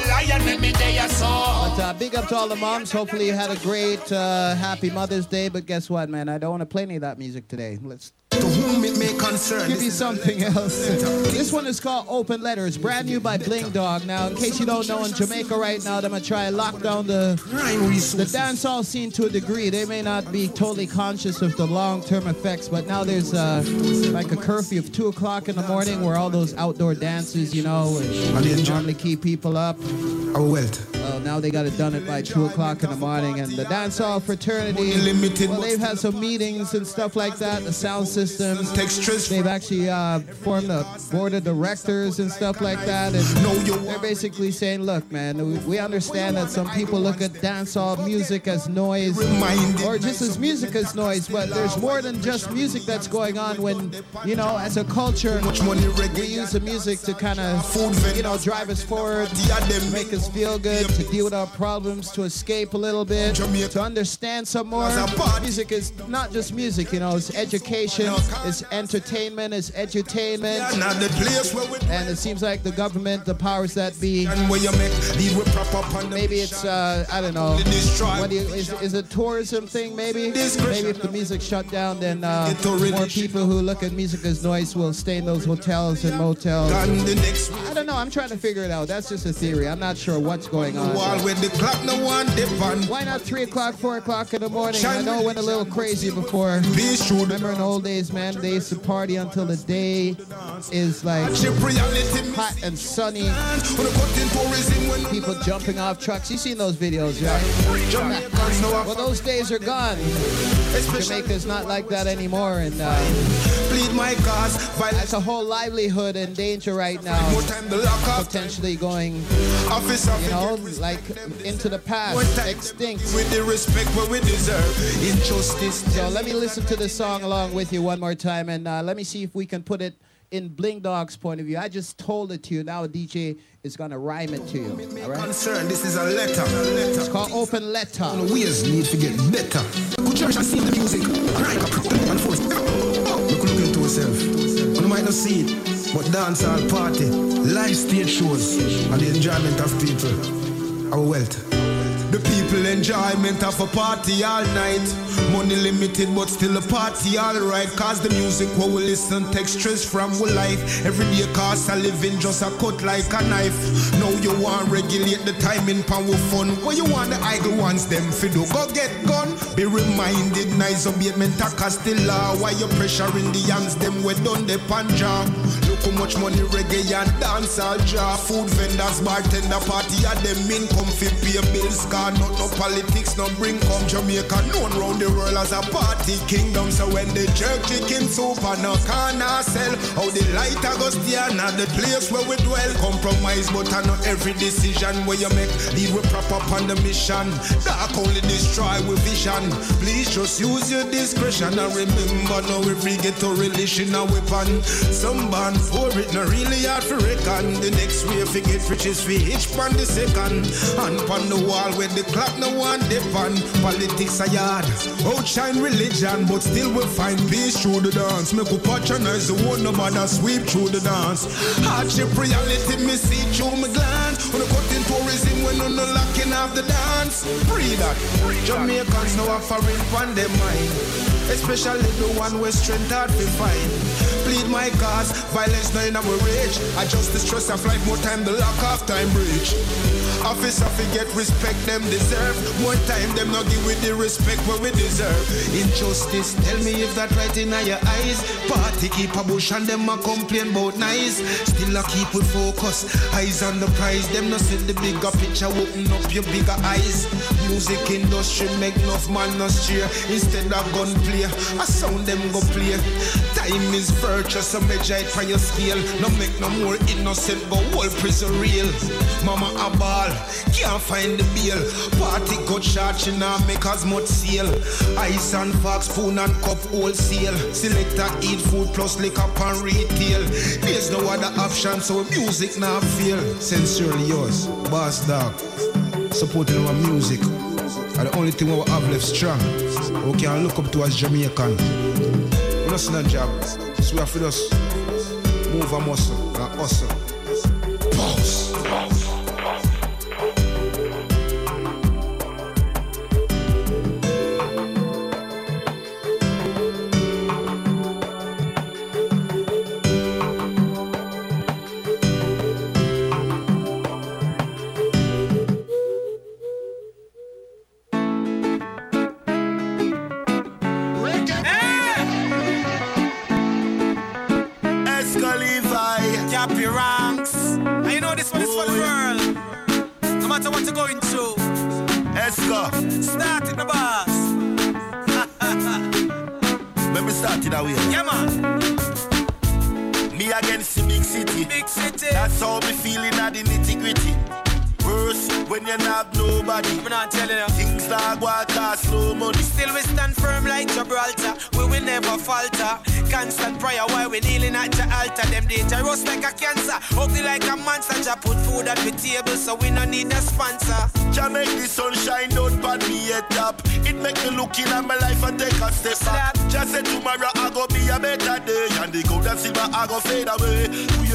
But big up to all the moms. Hopefully you had a great, happy Mother's Day. But guess what, man? I don't want to play any of that music today. Let's to whom it may concern. Give you something else. This one is called Open Letters, brand new by Bling Dog. Now, in case you don't know, in Jamaica right now, they're going to try and lock down the dancehall scene to a degree. They may not be totally conscious of the long-term effects, but now there's like a curfew of 2 o'clock in the morning where all those outdoor dances, you know, which normally keep people up. Our wealth. Well, now they got it done by 2 o'clock in the morning, and the dancehall fraternity, well, they've had some meetings and stuff like that, the sound systems. They've actually formed a board of directors and stuff like that, and they're basically saying, look, man, we understand that some people look at dancehall music as noise, or just as music as noise, but there's more than just music that's going on when, you know, as a culture, we use the music to kind of, you know, drive us forward, make us feel good. to deal with our problems, to escape a little bit, to understand some more. Music is not just music, you know, it's education, it's entertainment, it's edutainment. And it seems like the government, the powers that be, maybe it's, I don't know, is it tourism thing maybe? Maybe if the music shut down, then more people who look at music as noise will stay in those hotels and motels. I don't know, I'm trying to figure it out. That's just a theory. I'm not sure what's going on. Why not 3 o'clock, 4 o'clock in the morning? I know it went a little crazy before. Remember in the old days, man, they used to party until the day is like hot and sunny. People jumping off trucks. You've seen those videos, right? Well, those days are gone. Jamaica's not like that anymore, and that's a whole livelihood in danger right now. Potentially going, you know, like into the past, extinct. With the respect where we deserve, injustice. So let me listen to this song along with you one more time, and let me see if we can put it in Bling Dog's point of view. I just told it to you. Now DJ is going to rhyme it to you. All right? Concern, this is a letter. It's called Open Letter. We just need to get better. Good church has seen the music. Look into yourself. You might not see it, but dancehall party, live stage shows, and the enjoyment of people, our wealth. The people enjoyment of a party all night. Money limited but still a party alright. Cause the music what we listen takes stress from our life. Every day cost a living just a cut like a knife. Now you want regulate the timing power fun. What you want the idle ones them fi do? Go get gun. Be reminded nice abatement a still law. Why you pressuring the youngs them we done the panja. Look how much money reggae and dance all jar. Food vendors, bartender, party at them income fi pay bills. No politics, no bring come Jamaica known round the world as a party kingdom. So when they jerk chicken soup and no corner sell, how the light a go stay not the place where we dwell. Compromise but I know every decision where you make lead we prop up on the mission. Dark only destroy with vision. Please just use your discretion and remember now if we get to religion a weapon. Some band for it no really hard for reckon. The next way if we get riches we each pan the second. And pan the wall where the clock no one depend. Politics are yard, outshine religion, but still we find peace through the dance. Make we patronize the one no matter sweep through the dance. Hardship reality me see through my glance. When I cut in tourism when no locking off the dance. Free that. Jamaicans now are foreign on their mind, especially the one where strength hard to find. Plead my cause, violence now in our rage. Adjust the stress of life, more time the lock off time breach. Officer get respect them deserve. More time them not give with the respect where we deserve. Injustice, tell me if that right in your eyes. Party keep a bush and them a complain about nice. Still a keep with focus, eyes on the prize. Them not see the bigger picture, open up your bigger eyes. Music industry make enough man no steer. Instead of gunplay, a sound them go play. Time is virtuous, so measure it for your scale. No make no more innocent, go whole prison real. Mama a ball, can't find the bail. Party got shot, she now make as much sale. Ice and fox, spoon and cup wholesale. Selector eat food plus liquor and retail. There's no other option, so music now fail. Sincerely yours, Boss Dog. Supporting our music are the only thing we have left strong. We can look up to as Jamaican. We're not in a job, so we have to just move a muscle and hustle. Pause. constant prayer while we kneeling at your altar. Them dangerous like a cancer, ugly like a monster. Jah put food at the table, so we no need a sponsor. Jah make the sunshine don't pan me head up. It make me look in at my life and take a step back. Jah said tomorrow I go be a better day, and the gold and silver I go fade away.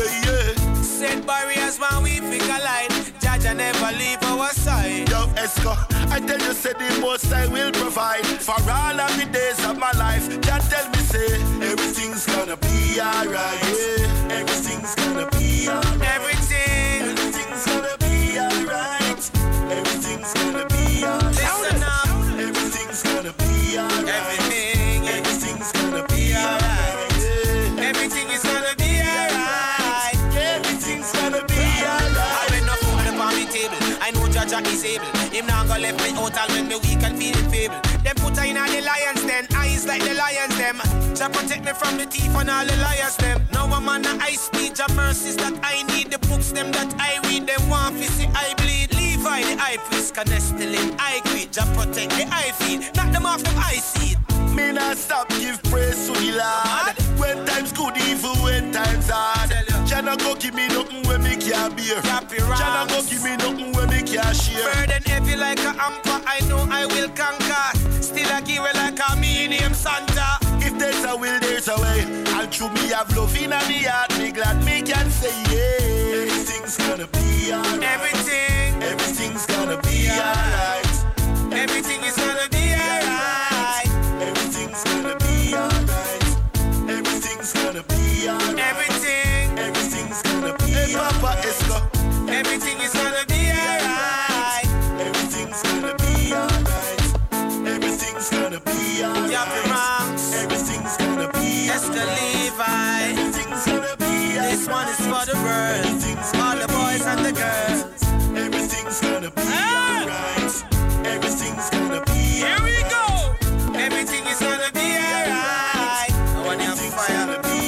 Yeah. Set barriers when we pick a line. Jah never leave our side. Yo, Esco, I tell you, say the most I will provide for all of the days of my life. Jah tell me, say everything's gonna be alright. Yeah. Everything's gonna be alright. Everything's gonna be alright. Everything's gonna be alright. Listen up. Everything's gonna be alright. Everything's gonna be alright. Yeah. Everything is gonna be alright. Everything's gonna be alright. I went no food upon the table. I know Jah is able. Him now go left me out all when me weak and feeling feeble. Them put her in all the lions den, eyes like the lions them. Jah protect me from the thief and all the liars them. Now I'm on the high speed, Jah mercies that I need. The books them that I read, them want to see I bleed. Levi the high priest, Canestilin, I greet. Jah protect the eye feed, knock them off them eye seed. Me not stop give praise to the Lord. When times good, even when times hard. Jah no go give me nothing when me can't bear. Jah no go give me nothing when me can't share. Burden heavy like a hamper, I know I will conquer. Still I give it like a me name Santa. If there's a will, there's a way. And through me have love in me heart, me glad me can say yeah. Everything's gonna be alright. Everything's gonna be alright. Everything is gonna be alright. Everything's gonna be alright. Everything's gonna be alright. Everything's gonna be alright. Hey, Papa Esco. Everything is gonna be alright. Everything's gonna be alright. Everything's gonna be alright. Yappy Ranks. Everything's gonna be alright. Esther Levi. Everything's gonna be alright. This one is for the birds. All the boys and the girls. Everything's gonna be alright. Everything's gonna be alright. Here we go. Everything is gonna be alright. I want you on fire.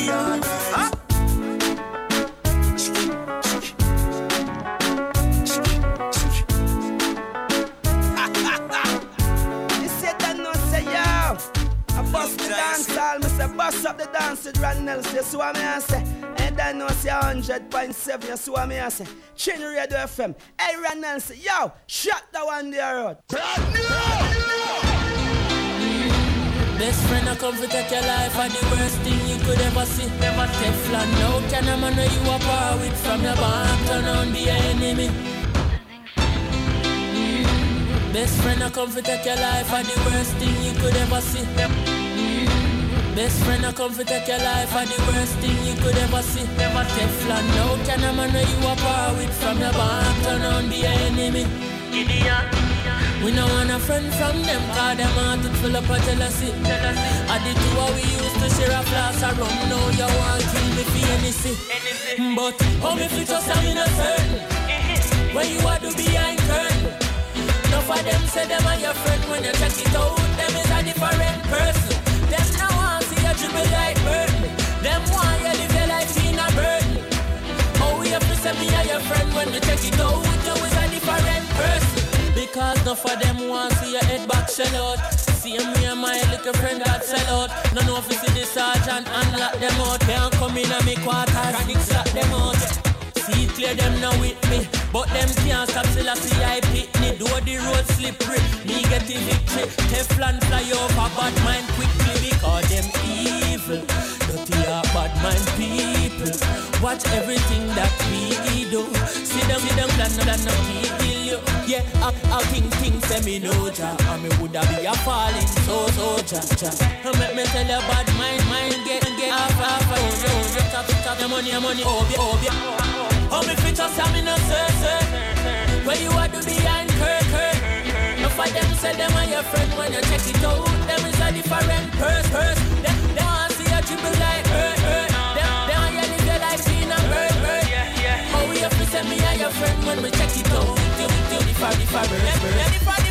Huh? You said that no say yo. I bust the dance hall, me say bust up the dance with Ron Nelson. You see what me say? And that no say 100.7. You see what me say? Chin Radio FM. Hey Ron Nelson, yo, shut that one there out. Best friend I come to take your life and the worst thing you could ever see. Never Teflon, no can a man you a par with. From your barn, turn on be your enemy. Best friend I come to take your life and the worst thing you could ever see. Best friend I come to take your life and the worst thing you could ever see. Never Teflon, no can a man you a par with. From your barn, turn on be your enemy. Idiot. We no want a friend from them, cause them heart it full up of jealousy. I did do what we used to share a glass of rum. Now you want to kill me for anything. But how me fit just I'm innocent when you are do behind curtain. Enough of them say them are your friend. When you check it out, them is a different person. Them no want see you dribble like burden. Them want you live your life in a burden. How you have to say me are your friend. When you check it out, you is a different person. Because enough of them want see your head back shell out. See me and my little friend that sell out. None of us see the sergeant and lock them out. Can't come in and me quarters and it slap them out. See clear them now with me, but them can't stop till I see I pitney. Do the road slippery, me get the victory. Teflon fly over bad mind quickly. Because them evil, dirty heart bad mind people. Watch everything that we do. See them plan no kill you. Yeah, I think say me know Jah, and me woulda be a falling so Jah. Make me tell you bad mind get off. Top the money, oh yeah. How me fit just I'm in a circle. Where you are do behind curtain. Enough of them say them are your friend. When you check it out, them is a different person. They want to see you dribble like hurt. They want you live your life in a bird. How we have to say me are your friend. When we check it out, you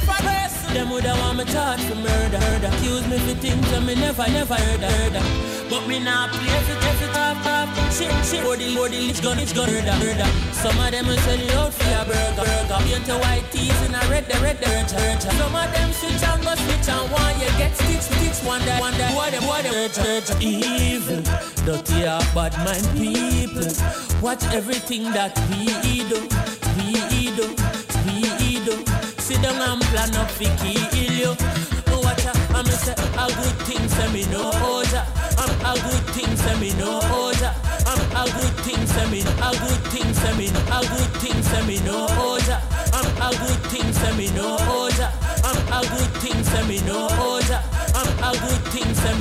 different. Them woulda want me charged for murder. Accuse me for things that me never heard. But me nah play every top. Shit, body it's gonna murder. Some of them will sell you out for a burger. Paint your white teeth in a red. Some of them switch and go switch and one you get stitch. Wonder what them evil, dirty bad mind people. Watch everything that we do. Sit down and plan up for kill you. Watch out, I'm say a good thing, say me no order. A good thing, say me no order. A good thing, say me no order. A good thing, say me no order. A good thing, say me no order. A good thing, say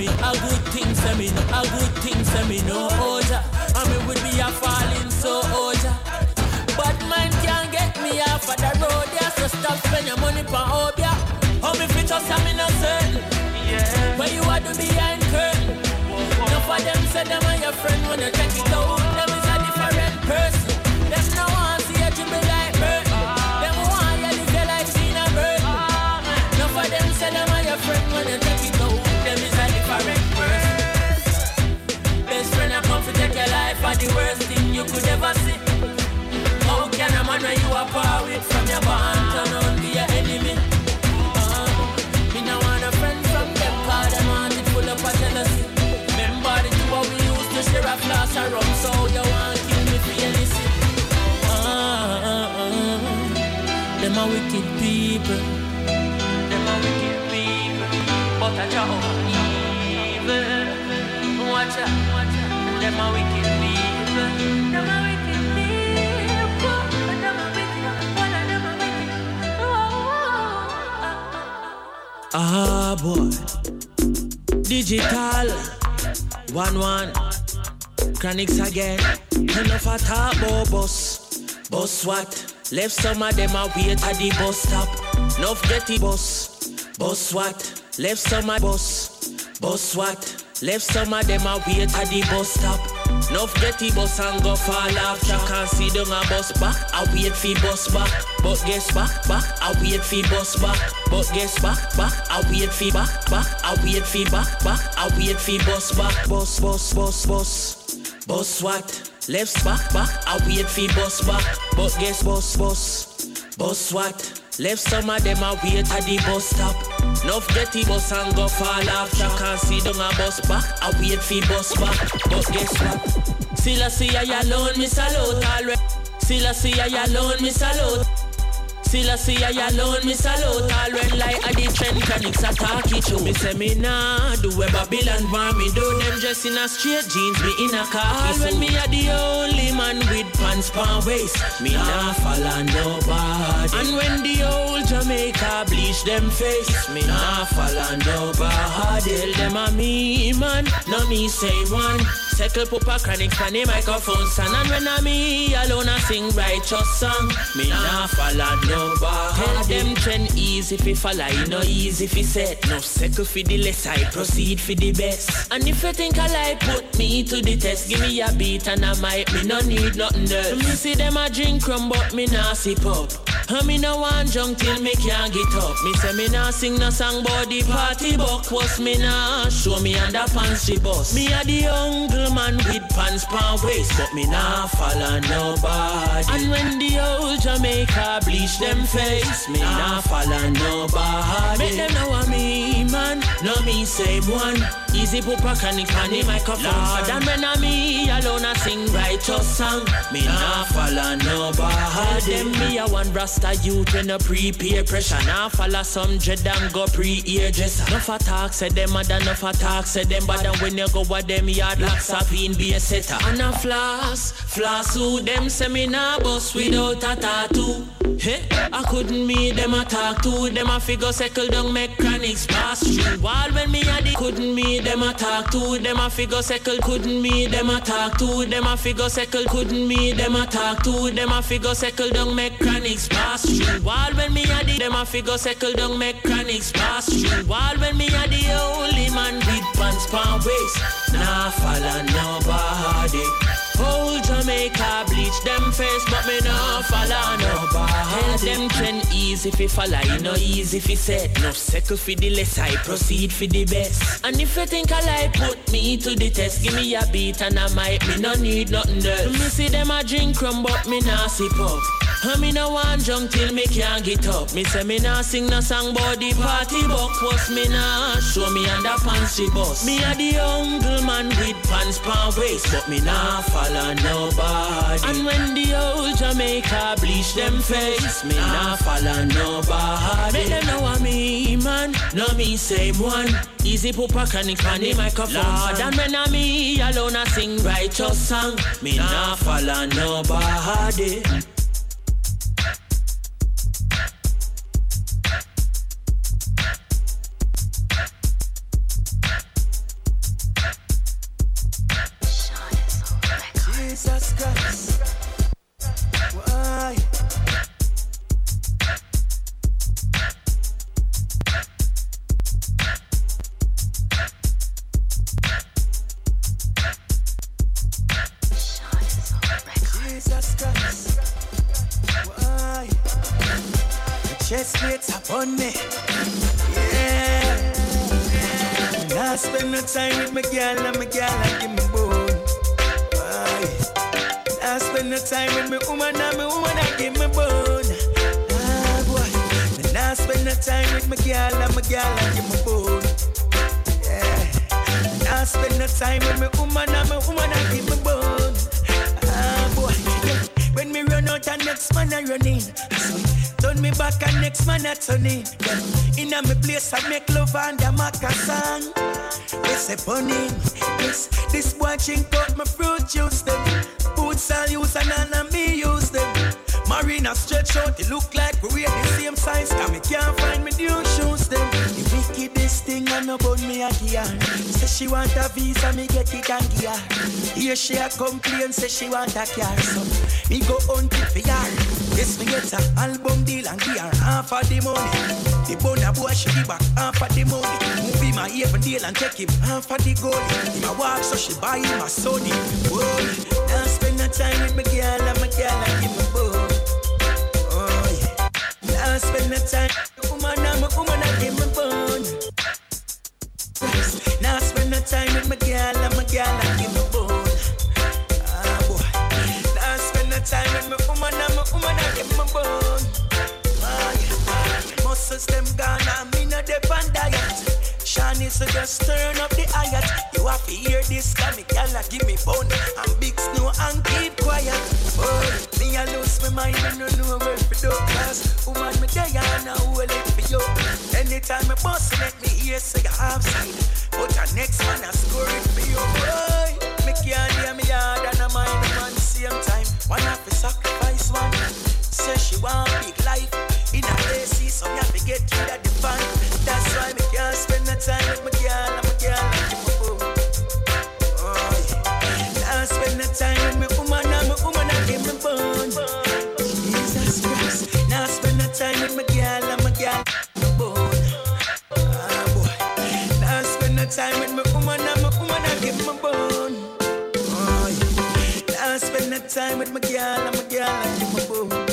me no order. I mean, would be a falling so order. But man can't get me off of the road, yeah. So stop spending your money for Obia. How me fit us, I'm in a certain. Yeah. Where you are to behind curtain. Enough of them say them are your friend when you check it out. Them is a different person. Them no one see you to be like bird. Them want you live your life in a bird. Enough of them say them are your friend when you check it out. Them is a different person. Best friend I come to take your life are the worst thing you could ever see. How can a man when you are far with from your bond turn on be your enemy? Me no want a friend from them, cause them want it full of jealousy. Remember the two we used to share a glass of rum, so you want to kill me for anything. Them are wicked people. But I just evil. Watch out. Them are wicked people. Them are wicked. Ah boy, digital 1-1, Chronics again. Enough a talk about boss what? Left some of them a wait at the bus stop. Enough get the boss what? Left some of boss what? Left some of them a wait at the bus stop. Enough get the bus and go fall off. You can't see them a bus back. I wait for bus back. But guess back. I wait for bus back. But guess back. I wait for back. I wait for back. I wait for bus back. Bus what? Left back. I wait for bus back. But guess bus what? Left some of them a wait at the bus stop. Enough get the bus and go fall off. You can't see them a bus back. I wait for bus back. But guess what? Still I see I alone, me salute already. Still I see I alone, me salute. Still I see I alone, me salute. All red light at the trend, Chronics attack it to me. Say me nah do where Babylon want me do. Them dress in a straight jeans, me in a khaki suit. When me a the only man with pants pan waist, me nah follow nobody. And when the old Jamaica bleach them face, me nah follow nobody. Tell them a me man, no me say one. Settle Pupa Chronics on the microphone stand. And when I me alone I sing righteous song, me nah follow nobody. Tell them trend easy fi follow, you know easy fi set. No settle fi the less, I proceed fi the best. And if you think I lie, put me to the test. Give me a beat and I might, me no need nothing else. Me see them a drink rum but me nah sip up. And me no want junk till me can't get up. Me say me nah sing no song but the party buck. Was me nah show me underpants she bust. Me a the uncle man with pants pan waist, but me nah follow nobody. And when the old Jamaica bleach them face, me nah follow nobody. Make them know a me man, no me same one. Easy Pupa Chronics on the microphone. Lord, and when I me alone I sing righteous song, me nah follow nobody. Them me a one Rasta youth when a prepare pressure. Nah follow some dread and go pre-ear dress. Enough attack say them and enough attack say them. But then when you go with them yard like Sabine be a setter. And a floss who them say me nah bust without a tattoo. Hey, I couldn't meet them a talk to. Them a figure circle down make Chronics pass through. While when me a the couldn't meet them a talk to. Them a figure circle couldn't meet them a talk to. Them a figure circle couldn't meet them a talk to. Them a figure circle down make Chronics pass through. While when me a the them a figure circle down make Chronics pass through. While when me a the only man with pants pan waist, nah follow nobody. Hold Jamaica bleach them face, but me nah follow nobody. Tell them trend easy fi follow, you know easy fi set. No settle fi the less, I proceed fi the best. And if you think I like, put me to the test. Give me a beat and I might, me no need nothing else. Me see them a drink rum, but me nah sip up. And me no want jump till me can't get up. Me say me nah sing no song but the party buck. Plus me nah show me underpants she bust. Me a the humble man with pants pan waist, but me nah follow nobody. And when the old Jamaica bleach them face, me nah follow nobody. Make them know what me man, no me same one. Easy pooper chronic on the microphone. Lord, and when I me alone I sing righteous song, me nah follow nobody. Jesus Christ, why? Jesus Christ, why? The chest plates upon me, yeah. And I spend no time with my girl and my girl give me bone. I spend no time with me woman and my woman I give me bone. Ah boy, and I spend no time with my girl and my girl I give me bone. Yeah, and I spend no time with me woman and my woman I give me bone. Ah boy, yeah. When me run out and next man I run in. Turn me back and next man I turn in. Yeah. In a me place I make love and a maca song. Yes, upon him. Yes, this boy drink out my fruit juice them. Boots all use and none of me use them. Marina stretch out, it look like we wear the same size. Cause me can't find me new shoes them. The wickedest thing I know about me a gear. Say she want a visa, me get it and gear. Here she a complain, say she want a car. So me go hunt it for her. Yes, me get a album deal and give her half of the money. The bonner boy she give back half of the money. Movie my even deal and take him half of the gold. Him a walk so she buy him a Sony. Whoa, now spend no time with my girl and my girl and give me bone. Oh yeah, now spend no time with woman and my woman and give me bone. Now spend no time with my girl and my girl and give me bone. Ah boy, now spend no time with my woman and my woman and give me bone. Ah yeah, muscles them gone and me no depend diet. Shani, so just turn up the ayat. You have to hear this, cause me girl give me bone. And big snow and keep quiet. Oh, me a lose my mind, me no know where to do. Cause woman me there and I hold it for you. Anytime me boss, let me hear say you have side. But the next man I score it for you. Boy, me can't hear me hard and I mind the man same time. One have to sacrifice one. Say she want big life. In a AC, so me have to get rid of the fan. That's why me can't spend no time with my girl and my girl and give me bone. Oh yeah, can't spend no time with my woman and my woman and give me bone. Jesus Christ, now spend no time with my girl and my girl and give me bone. Ah boy, now spend no time with my woman and my woman and give me bone. Oh yeah, now spend no time with my girl and my girl and give me bone.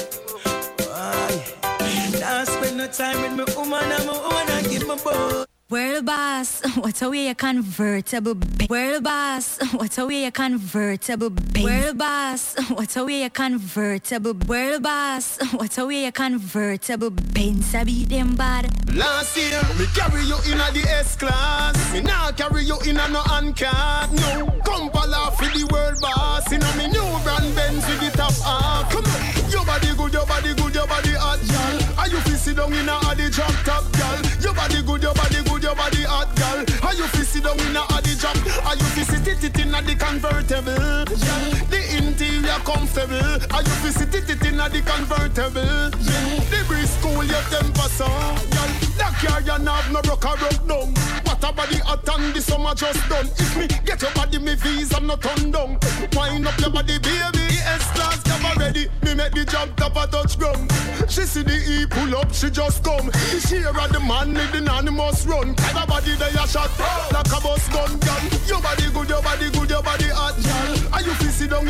I spend no time with my woman and my woman and give my bone. World boss, what a way a convertible Benz. World boss, what a way a convertible Benz. World boss, what a way a convertible. World boss, what a way a convertible Benz. I beat them bad. Last year, me carry you in a the S-Class. Me now carry you in a no hand-card. No, come pala for the world boss. In a me new brand Benz with the top off. Come on, your body good, your body good, your body hot, y'all. Are you fi sit down in a the drop top, y'all? Your body good, your body good. Your body hot, girl. Are you fi sit down in a the jump? Are you fi sit it in a the convertible? Yeah. The interior comfortable. Are you fi sit it in a the convertible? Yeah. The breeze cool your temper, so girl. That car you have no broke or broke down. What a body hot and the summer just done. If me get your body, me visa not turn down. Wind up your body, baby. The S-Class cover ready. Me make the jump top a touch ground. She see the E pull up, she just come. She hear the man with the anonymous run. Kind of body they a shot like a bus gun, girl. Your body good, your body good, your body hot, girl. Are you fi sit down in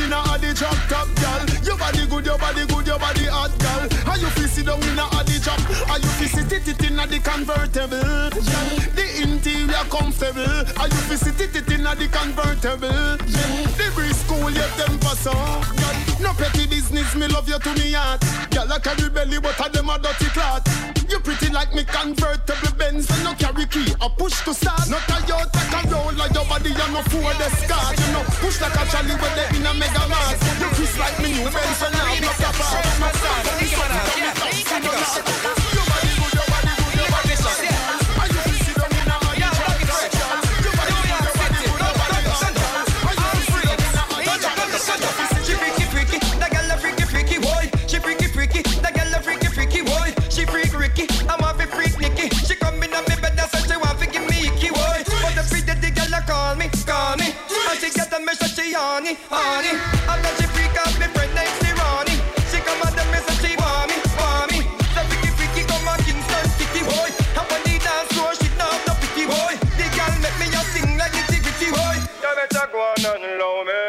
in a the drop top, girl. Your body good, your body good, your body hot, girl. How you feel sit down in a the drop? How you feel sit it in a the convertible? Girl, the interior comfortable. How you feel sit it in a the convertible? The breeze cool, your temper so. Girl, no petty business, me love you to me heart. Girl, I carry belly, but I them a dirty clot. You pretty like me convertible Benz. And no carry key, a push to start. Not a yo take a roll like your body, you no for the scar. You know, push like a Charlie when they in a mega mass. You kiss like me new Benz and now block a bar. My son, you body good, your body good, your body good. Are you busy down in a hot drop? Your body good, your body good, your body hot. Are you busy down in a hot drop? She freaky freaky, that girl a freaky freaky boy. She freaky freaky, that girl a freaky freaky boy. She freak Ricky, I want to freak Nicky. She come in on me bed and say she want to give me icky boy. But the freak the girl a call me. And she get a message she honey. And then she freak out me friend named Ronnie. She come and the message she want me. The freaky freaky come a Kingston sticky boy. And when the dance floor she not no pity boy. The girl make me a sing like the gritty boy. You better go on and love me.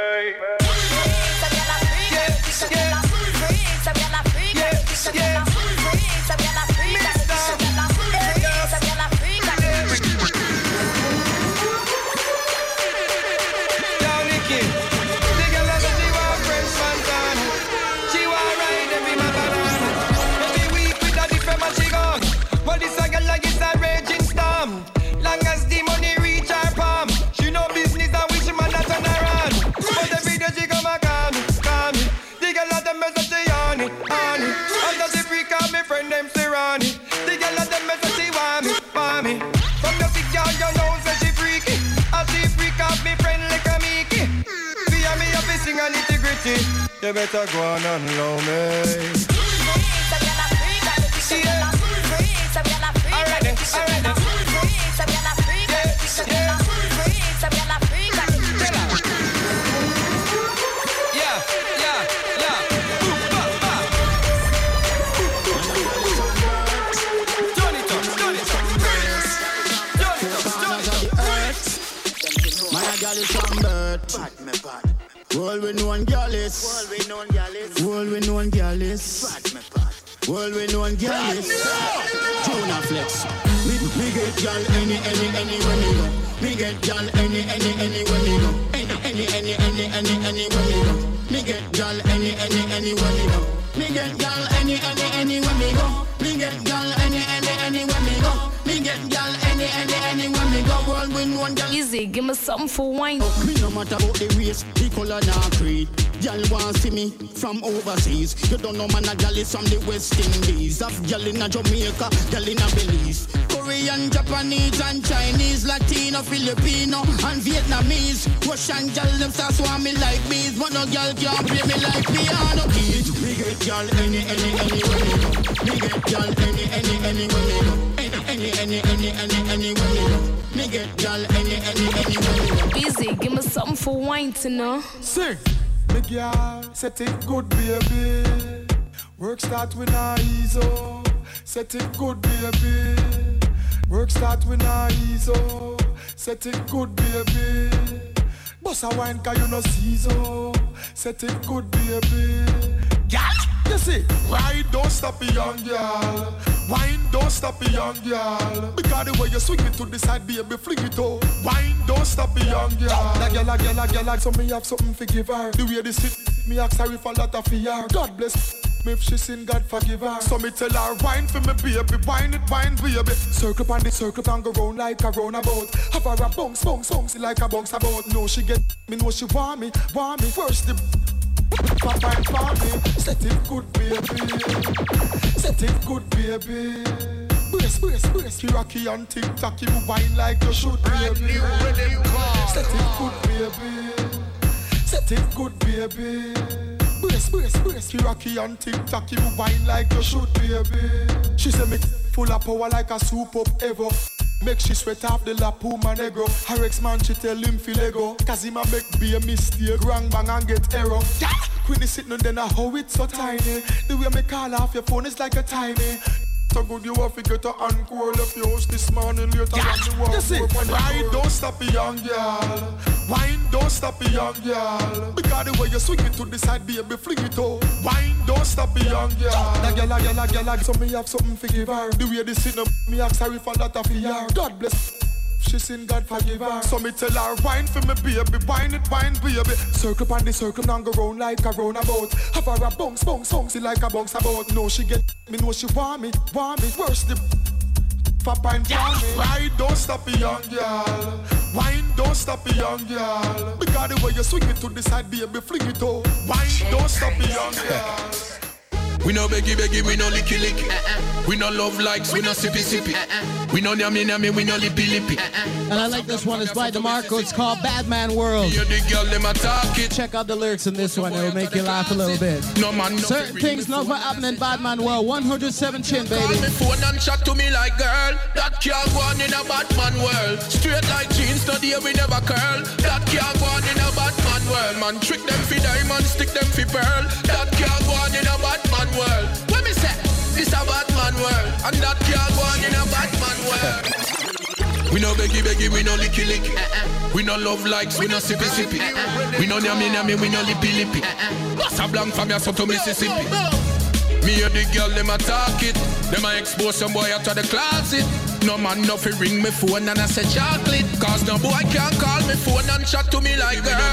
You better go on and love me. World we know and girl is. World we know and girl is. World we know and girl is. Jonah Flex. Me get girl any when me go. Me get girl any when me go. Any when me go. Me get girl any when me go. Me get girl any when me go. Me get girl any when me go. Me get girl any when me go. World we know and girl. Easy, give me something for wine. Me no matter about the race, the color nor creed. Y'all want see me from overseas. You don't know man a gal is from the West Indies. Of gal in a Jamaica, gal in a Belize. Korean, Japanese and Chinese, Latino, Filipino and Vietnamese. Russian gal them start swarm me like bees. But no gal can't play me like piano keys. Me get gal any when me go. Me get gal any when me go. Any when me go. Me get gal any when me go. Easy, give me something for wine to know. Sing. Me girl, set it good, baby. Work start with a easy. Set it good, baby. Work start with a easy. Set it good, baby. Boss a wine 'cause you no see so. Set it good, baby. Girl, you see, ride don't stop a young girl. Wine don't stop a young girl. Because the way you swing it to the side, baby, fling it out. Wine don't stop a young girl. That girl, so me have something to give her. The way this hit, me ask her if a lot of fear. God bless me if she sin, God forgive her. So me tell her, wine for me, baby, wine it, wine, baby. Circle pan the circle pan, go round like a roundabout. Have her a bounce, like a bounce about. No, she get me, know she want me. First the Papa and mommy, set it good, baby. Set it good, baby. Brace. Rocky and TikTok, you wine like you should, baby. Set it good, baby. Set it good, baby. Brace. Rocky and TikTok, you wine like you should, baby. She say me full of power like a soup up ever. Make she sweat off the la puma negro. Her ex-man she tell him feel ego. Cause him a make be a mistake. Wrong bang and get error. Queenie sitting then a how it's so tiny. The way me call off your phone is like a tiny. So good you have to get a encore of yours this morning later on the walk. You see, ride don't stop a young girl. Wine don't stop it, young girl. Because the way you swing it to the side, baby, fling it out. Wine, don't stop it, young girl. That girl, so me have something to give her. The way this in me ask her if a lot of her. God bless. She sin, God forgive her. So me tell her, wine for me, baby, wine it, wine, baby. Circle on the circle, now go round like a roundabout. Have her a bounce, see like a bounce about. No, she get me, know she want me. Worse the for pine for me. Wine, don't stop it, young girl. Wine, don't stop it, young girl. Because the way you swing it to the side, baby, fling it out. Wine, don't stop it, young girl. We no beggy, we no licky. We no love likes, we no sippy. We no yummy, we no lippy. And I like this one, it's by DeMarco, it's called Bad Man World. Check out the lyrics in this one, it will make you laugh a little bit. Certain things never happen in Bad Man World, 107 chin, baby. Call me phone and chat to me like girl. That can't go on in a Bad Man world. Straight like jeans, no day we never curl. That can't go on in a Bad Man world. Man, trick them for diamond, stick them for pearl. That can't go on in a Bad Man world. What me say? This a bad man world, and that can't go on in a bad man world. We no beggy, we no licky. We no love likes, we no sippy. We no yummy, we no lippy. Bossa blanc from your son to Mississippi. Me hear the girl, them a talk it. Them a expose some boy out of the closet. No man no fi ring me phone and I say chocolate. Cause no boy can't call me phone and chat to me like girl.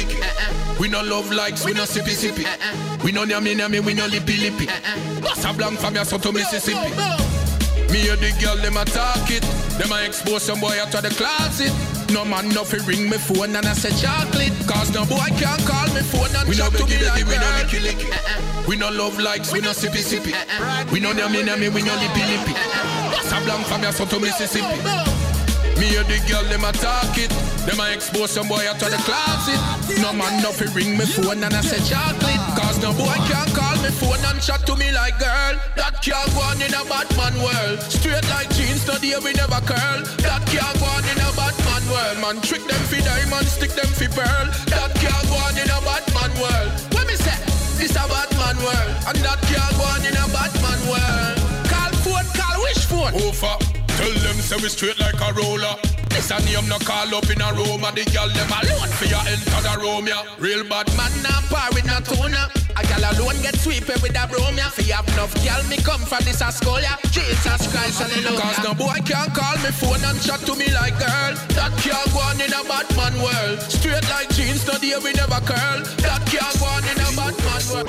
We no love likes, we no sippy. We no yummy, we no lippy. Bossa blanc from your son to Mississippi. Me hear the girl, them a talk it. Them a expose some boy out of the closet. No man no fi ring me phone and I say chocolate. Cause no boy can't call me phone and chat to me like girl. We no love likes, we no sippy. We no yummy, we no lippy. Bossa blanc from your son to Mississippi. Me hear the girl, them a talk it. Them a expose some boy out of the closet. No man no fi ring me phone and I say chocolate. Cause no boy can't call me phone and chat to me like girl. That can't go on in a bad man world. Straight like jeans, no day we never curl. That can't go on in a bad man world. Man, trick them for diamond, stick them for pearl. That can't go on in a bad man world. What me say? This a bad man world, and that can't go on in a bad man world. Call phone, call wish phone. Over. Tell them say we straight like a roller. This a name no call up in a room. And the girl them alone for you enter the room, yeah. Real bad man nah par with no tuna. A girl alone get sweeped with a broom, yeah. For you have enough girl me come from this a school, yeah. Jesus Christ, hallelujah. Cause no boy can't call me phone and chat to me like girl. That can't go on in a bad man world. Straight like jeans, no day we never curl. That can't go on in a bad man world.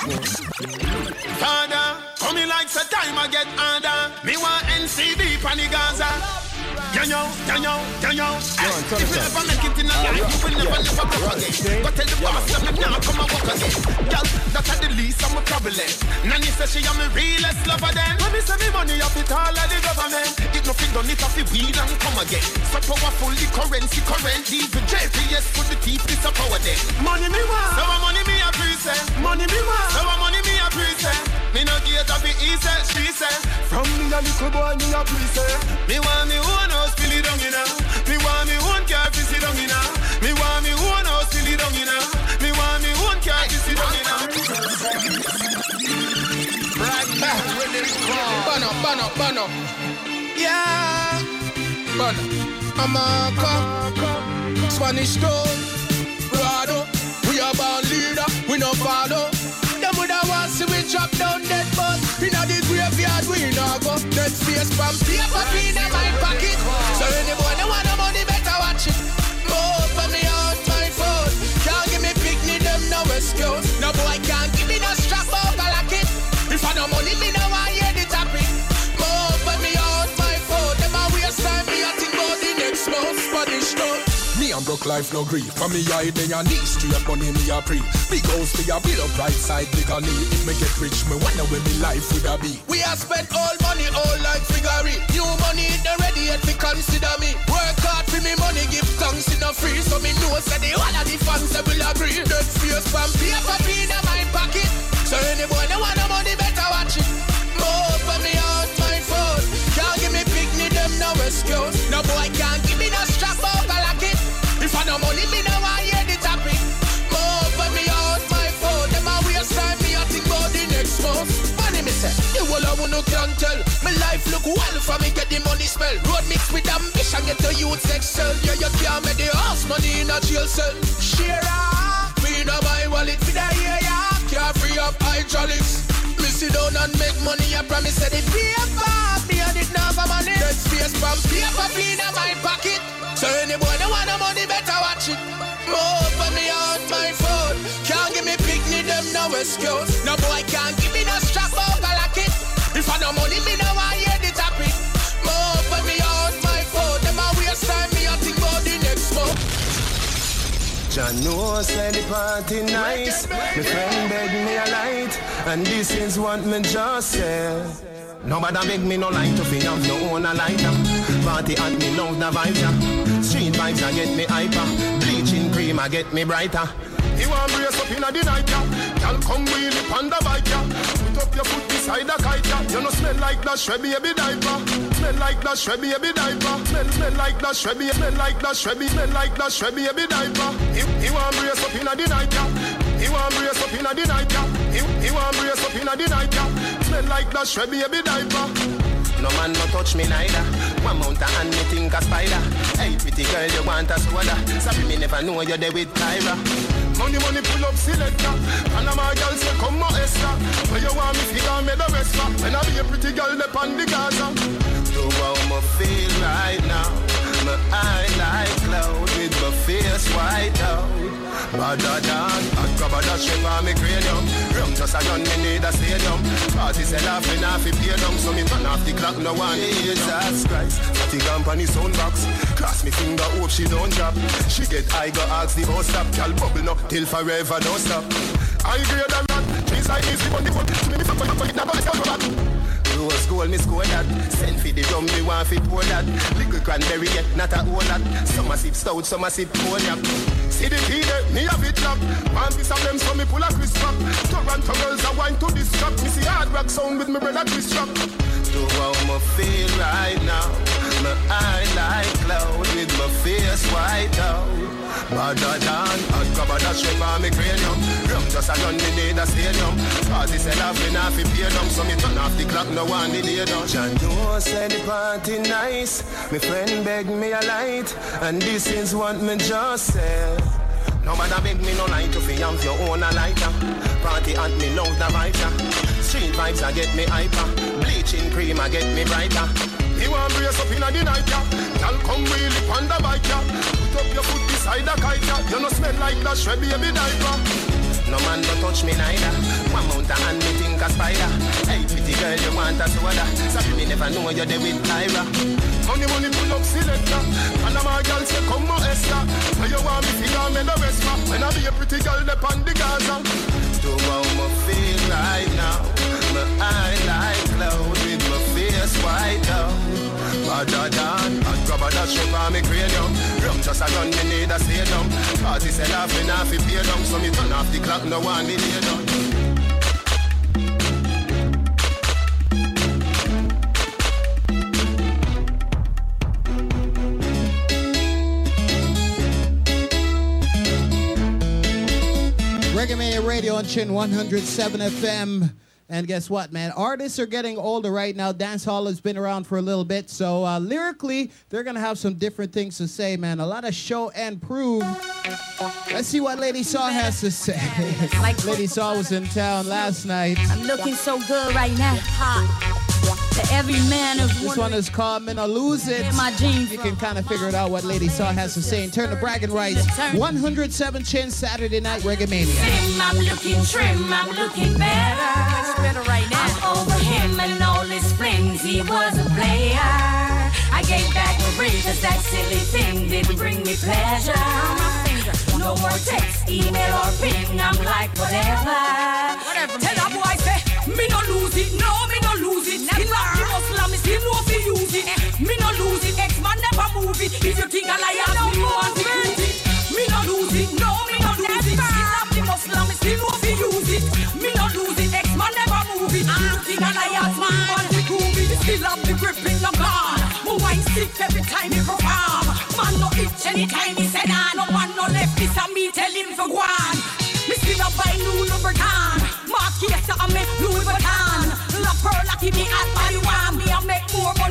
Father, coming like the time I get harder. Me want NCB pan the Gaza. If you never make it in a life, you will never come again. But tell the boss that me now come and walk again. Girl, that's at the least I'm a problem. Nanny says she am the realest lover then. When me say me money up it all of the government. It nothing done it off the wheel and come again. So powerful the currency current. Even JPS put the teeth this a power then. Money me want, so money me a present. Money me want, so money me a present. Me no get up it easy, she said. From me a little boy me a present. Me want me own house, fill it down in her. Me want me own car, fill it down in her. Me want me own house, fill it down in her. Me want me own car, fill it down in her. Right now, Bono. Yeah. Bono. Amaka. Spanish Town. Rado. We are born leader, we no follow. Them woulda want see we drop down dead bus. Inna the graveyard we no go. Dead space from paper in my pocket. So anyone that want the money better watch it. Move for me out my phone. Can't give me picnic, them no excuse. No boy can't give me no strap over like it. If I no money, me no want hear the topic. Move for me out my phone. Them a waste time, me a think about the next month. Spanish Town. Me and broke life no grief. For me I in your knees, straight money me a pre. Big house me a build up right side, big on need. If me get rich, me wonder where me life would a be. We have spent all money, all like figure. New money in the ready yet me consider me. Work hard for me money, give thanks in a free. So me know say the one of the fans will agree. Dead space from paper in my pocket. So any boy that want the money better watch it. Move for me out my phone. Can't give me picnic, them no excuse. No boy can't give me no strap over like it. If I no money, me no want hear the topic. Move for me out my phone. Them a waste time, me a think about the next month. Money me say, you all I wanna can tell. My life look Well, from me get the money smell. Road mix with ambition, get the youth excel. Yeah, you can't make the house money in a jail cell. Share up, me no buy wallet with a yeah. Can't free up hydraulics. Me sit down and make money. I promise that the paper, me and it now for money. That space from paper clean in my pocket. So any boy that want the money, better watch it. More for me on my phone. Can't give me picnic, them no excuse. No boy can't give me no strap over like it. If I no money, me no want hear the topic. More for me on my phone. Them a waste time, me a think about the next month. Jah know say the party nice. My friend beg me a light, and this is what me just say. Nobody beg me no light to fi have no own a lighter. Party at me love the vibes ya. Street vibes a get me hyper. Bleaching cream a get me brighter. You want brace up inna the night ya. Y'all come wheel it on the bike ya. Put up your foot beside the kite ya. You no smell like that shrubby baby diaper. Smell like that shrubby baby diaper. Smell like that shrubby. Smell like that shrubby. Smell like that shrubby baby diaper. You want brace up inna the night ya. You want brace up inna the night ya. You want brace up inna the night ya. Smell like that shrubby baby diaper. No man no touch me neither. One mount a hand me think a spider. Hey pretty girl you want a soda. Sorry me never know you're there with Tyra. Money pull up selector. And my girl say come on Esther. Where you want me figure me the rest for. When I be a pretty girl up on the Gaza. Do how me feel right now. My eye like cloud with my face white out. Badder than I cover that shape on me cranium. Rum just a gun, me need a stadium. Party sell off, me not fi pay them. So me turn off the clock, no one Jesus Christ. Fatty company sound box. Cross me finger, hope she don't drop. She get high, go ask the host stop. Cal bubble no, till forever, don't stop. I grade a rat. Trees like easy, but the one. Me fuck for it, never stop for that. Rose gold, me score that. Send for the drum, me want fi pour that. Liquid cranberry, yet not a whole lot. Some a sip stout, some a sip cognac. See the key there, me have it locked. One piece of them, so me pull a crisp up. Toronto girls are wine to this track. Me see hard rock sound with me brother Chris Rock. Do how me feel right now. My eye like cloud with my face white out. Badder than hot cover that shape on me cranium. Rum just a gun, me need a stadium. Party sell off, me not fi pay them. So me turn off the clock, no one delay down. Jah know say the party nice. My friend beg me a light, and this is what me just said. Nobody beg me no light to fi have your own a lighter. Party at me love the vibes ya. Street vibes a get me hyper. Bleaching cream a get me brighter. You want brace up inna the night ya. Y'all come wheel it on the bike ya. Put up your foot beside the kite ya. You no smell like that shrubby baby diaper. No man no touch me neither. One mount a hand me think a spider. Hey pretty girl you want a soda. Sorry me never know you're there with Tyra. Money pull up selector. And my girl say come on Esther. Where you want me figure me the rest for. When I be a pretty girl up on the Gaza. Do how me feel right now. My eye like cloud with my face white out. Badder than hot cover that shape on me cranium. Rum just a gun, me need a stadium. Party sell off, me not fi pay them. So me turn off the clock, no one delay down. Reggae Mania Radio on Chin 107 FM. And guess what, man? Artists are getting older right now. Dancehall has been around for a little bit. So lyrically, they're going to have some different things to say, man. A lot of show and prove. Let's see what Lady Saw has to say. Lady Saw was in town last night. I'm looking so good right now. Hot. To every man of this one is called Minna Lose It. You can kind of figure it out what Lady Saw has to say. And turn to bragging rights. 107 Chin Saturday Night Reggae Mania. I'm looking trim, I'm looking better. Right now. I'm over him and all his flings. He was a player. I gave back the ring cause that silly thing didn't bring me pleasure. No more text, email or ping. I'm like whatever. Tell a boy say, me no lose it. No, me no lose it. Never. He love the Muslim, he still know if he use it. Me no lose it. X-Man never move it. If you think I lie, I don't want to lose it. Me no lose it. No, me no lose it. He love the Muslim, he still know if he use it. Me no lose it. X-Man never move it. I'm looking at a yacht man. On the groovy, still have the grip in the car. My wine stick every time he perform. Man no itch anytime he said nah. No man no left this and me tell him for go on. Me still a buy new lubricant. Mark yes, I make Louis Vuitton. La Pearl, I keep me at my one. Me I make more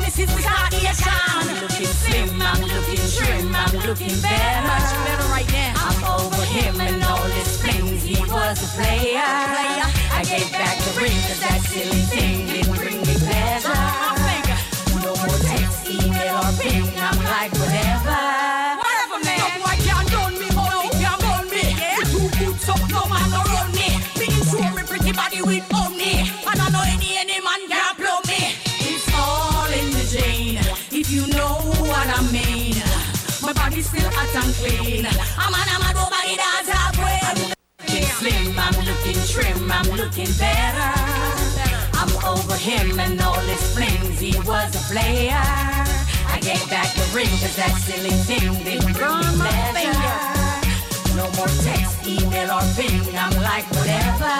looking better. Much better right now. I'm over him and all his flings. He was a player. I gave back the ring 'cause that silly thing didn't bring me pleasure. No more text, email, or ping. I'm like whatever. Whatever, man. No boy can't done me, only can't done me. Two boots up, no man no run me. Me insure me pretty body with only. And I know any man can't blow me. It's all in the Jane, if you know what I mean. My body's still hot and clean. I'm a nobody dance halfway. I'm looking slim, I'm looking trim, I'm looking better. I'm over him and all his flings. He was a player. I gave back the ring 'cause that silly thing didn't bring me pleasure. No more text, email, or ping. I'm like whatever.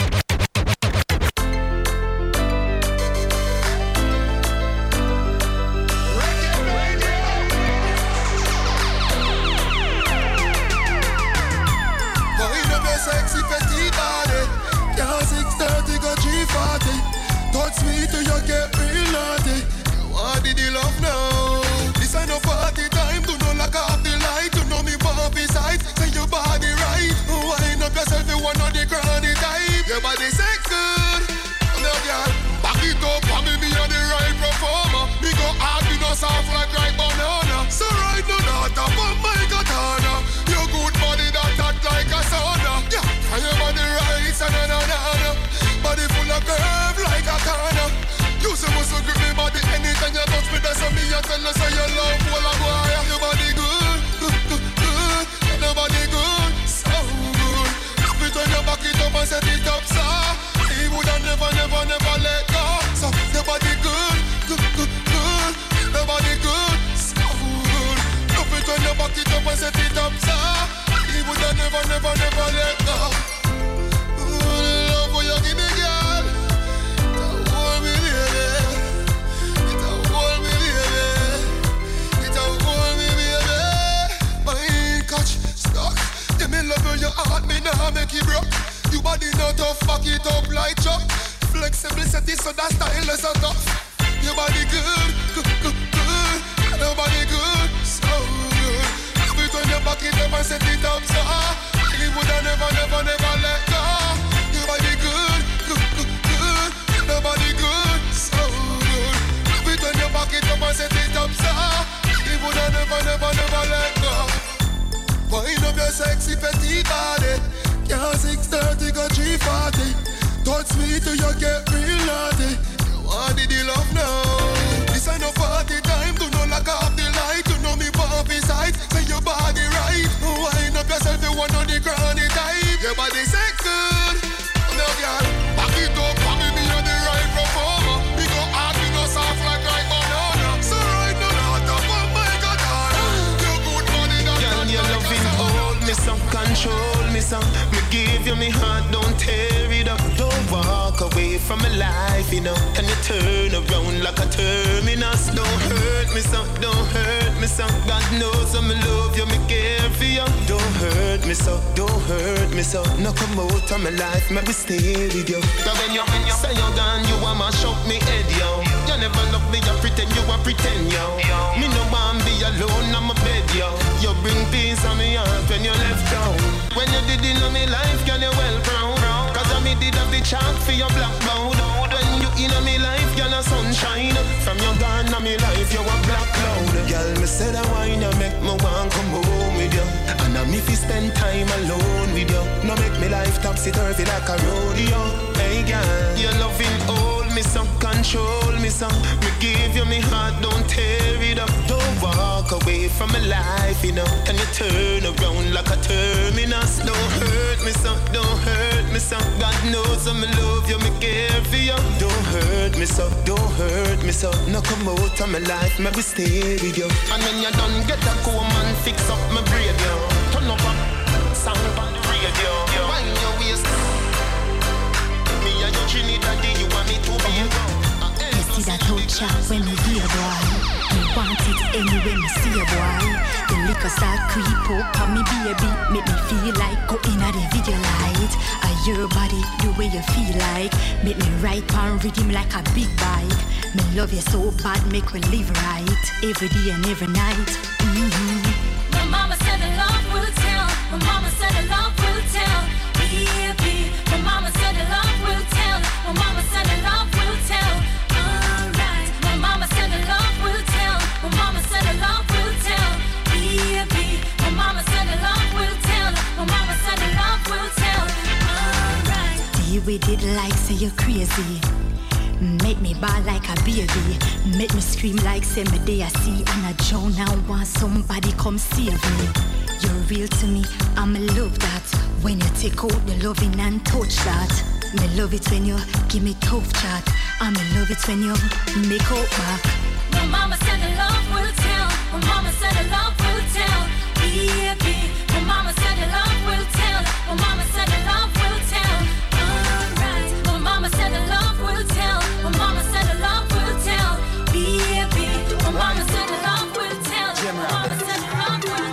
Sexy petite body, yeah, 6:30 go 3:40. Touch me till you get real naughty. What did you love now? This ain't no party time. Do not lock off the light. You know me puppy side. Say your body right. Wind up yourself, you one of the granny type. Your body sex good. Now girl, back it up. I me on the right performer. Me go hard, me no soft like right banana. So right now, not up on my katana. Your good body that hot like a sauna. Yeah, and your body right, na-na-na-na. Body full of curve like a corner. You supposed to grip me body anytime you touch me. That's how me I tell you say you love all of why. Your body good, good, good, good. Your body good, so good. Spit on your back it up and set it up, so he woulda never let go. So your body good, good, good, good. Your body good, so good. Spit on your back it up and set it up, so he woulda never let go. Love what you give me, girl. It's a hold me, baby. It's a hold me, baby. It's a hold me, baby. My catch stuck. Give me love when your heart, me nah make it broke. You body not tough, back it up like Chuck. Flexible set it so that style is so tough. Your body good, good, good, good. Your body good, so good. Every time you back it up and set it up, so he woulda never let go. Your body good, good, good, good. Your body good, so good. Every time you back it up and set it up, so he woulda never let go. Wind up your sexy petite body. Yeah, 6:30 go 3:40. Touch me till you get real naughty. What did you love now? This ain't no party time. Do not lock off the light. You know me puppy side. Say your body right. Wind up yourself, you one of the granny type. Your body sex good. Now girl, back it up. I me on the right performer. Me go hard, me no soft like right banana. So right now, not up on my katana. Your good body, that girl, your loving hold me some, control me some. Me give you me heart, don't tear it up. Don't walk away from my life, you know. Can you turn around like a terminus? Don't hurt me some, don't hurt me some. God knows I'm in love you, me care for you. Don't hurt me so, don't hurt me so. No come out of my life, me we stay with you. Now when you say you're gone, you want mash up me head, yo. You never love me, you pretend you want pretend, yo. Me no want be alone on my bed, yo. You bring peace on me heart when you left down. When you did in my life, can you well proud? Cause I me did have the chant for your black cloud. When you in my life, you're a sunshine. From your gone in my life, you're a black cloud. Girl, me said I wanna make me want come home with you. And I'm if you spend time alone with you. No make me life topsy-turvy like a rodeo. Hey girl, your loving hold me some, control me some. Me give you me heart, don't tear it up. Don't walk away from my life, you know. Can you turn around like a terminus? Don't hurt me some, don't hurt me some. God knows I'm in love you, me care for you. Don't hurt me so, don't hurt me so. No come out of my life, maybe stay with you. And when you're done, get a comb and fix up my braid, yo. Turn up a sound on the radio. Wind your waist. Me and your Trinidad, you want me to be you. You see that old chap when me hear boy. Me want it anyway me see a boy. The liquor start creep up on me baby. Make me feel like go in at the video light. Your body the way you feel like. Make me ride pan rhythm like a big bike. Me love you so bad, make we live right. Every day and every night. with it like say you're crazy. Make me ball like a baby. Make me scream like say me day I see and I drown and want somebody come save me. You're real to me, I'ma love that. When you take out the loving and touch that. Me love it when you give me tough chat. I'ma love it when you make out back. My mama said the love will tell. My mama said the love will tell. Baby, my mama said the love will tell. My mama said the love will tell. Alright, my mama said the love will tell. My mama said the love will tell. Baby, my mama said the love will tell. My mama said the love will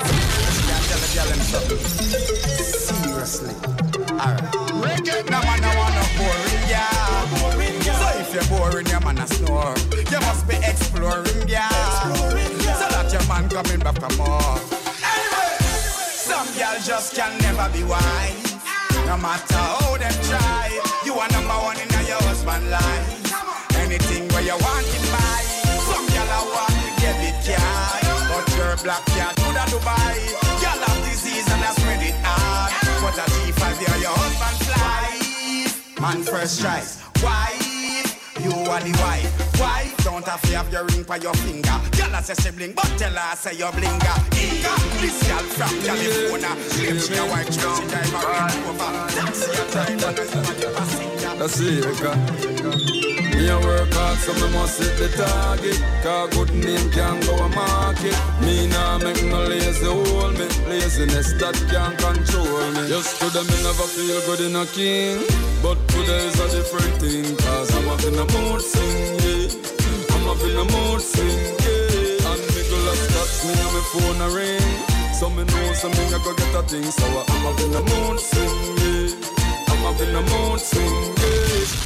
tell. Seriously. Alright. Reggae, no man, I wanna boring, yeah. So if you're boring, your man a snore. You must be exploring, yeah. So that your man coming back for more. Anyway, some girl just can never be wise. No matter how them try, you are number one in your husband's life. Anything where you want it buy. Some girl I want to get it car, but your black cat could have Dubai. Girl have disease and I spread it hard. But a G5 you're your husband fly. Man first choice, wife. You are the wife. Wife don't have to have your ring by your finger. Girl I say she bling, but tell her I say you blinger. Inga, this girl from California. Claim she a white girl, she drive a Range Rover. Taxi a driver, and you are the passenger. That's it, me a work hard, so me must hit the target. Cause good name can go a market. Me nah make no lazy hold me. Laziness that can't control me. Yesterday me never feel good in a king, but today is a different thing. Cause I'm up in the mood sing, yeah. I'm up in the mood sing, yeah. And Nicholas touch me and my phone a ring. So me know something I go get a thing. So I'm up in the mood sing, yeah. I'm up in the mood sing, yeah.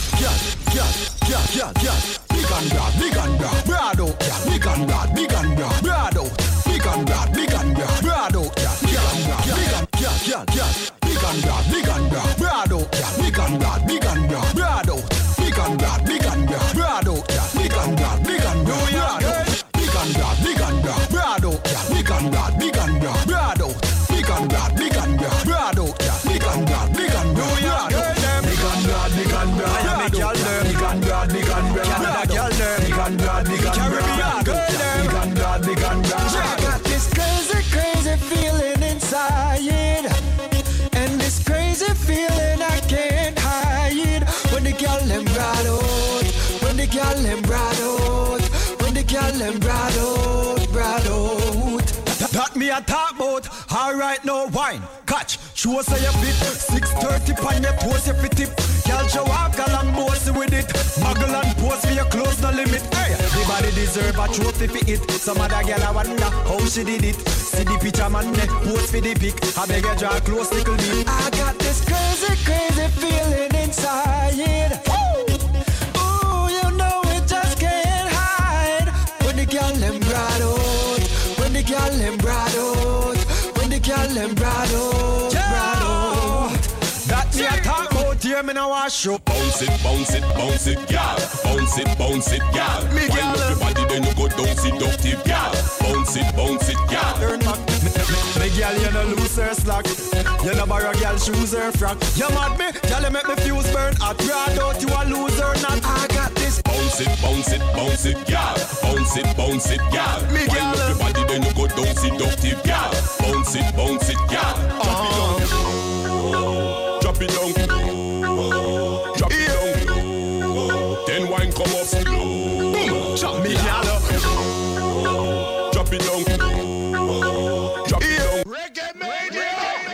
Big and broad, broad out, big and broad, broad out, big and broad, broad out, big and broad, big and broad, broad out, big and broad, broad out, big and broad, broad out, big and broad, broad out, big and broad, broad out, big and broad, broad out, big and broad, broad out, big and broad, broad out. Big and broad, I am a girl there. Big and broad, Canada girl there. Big and broad, Caribbean girl there. Big and broad, I got this crazy feeling inside, and this crazy feeling I can't hide. When the girl them broad out, when the girl them broad out, when the girl them broad out. That me a talk about. Alright, no wine. Catch. Show say you fit. 6:30 pan your toes you fit tip. Girl show up, girl and bossy with it. Muggle and pose for your clothes no limit. Hey, everybody deserve a trophy for it. Some other girl I wonder how she did it. See the picture man there, pose for the pic. I beg you draw close, little me. I got this crazy feeling inside. Ooh, you know it just can't hide. When the girl them broad out, when the girl them broad out, when the girl them broad out, broad out. That me a talk about here, me now a show. Bounce it, girl. Bounce it, girl. Me girl. Wind up your body, then you go down seductive, girl. Bounce it, girl. Turn back. Me girl, you no lose her slack. You no borrow girl shoes or frock. You mad me? Girl, you make me fuse burn hot. Proud out, you a loser not. I got this. Bounce it, girl. Bounce it, girl. Me girl. Wind up your body, then you go down seductive, girl. Bounce it, girl. Drop it down. Drop it down. Then wine come up slow. Chop me, girl. Drop it down. Drop it down. Reggae Mania.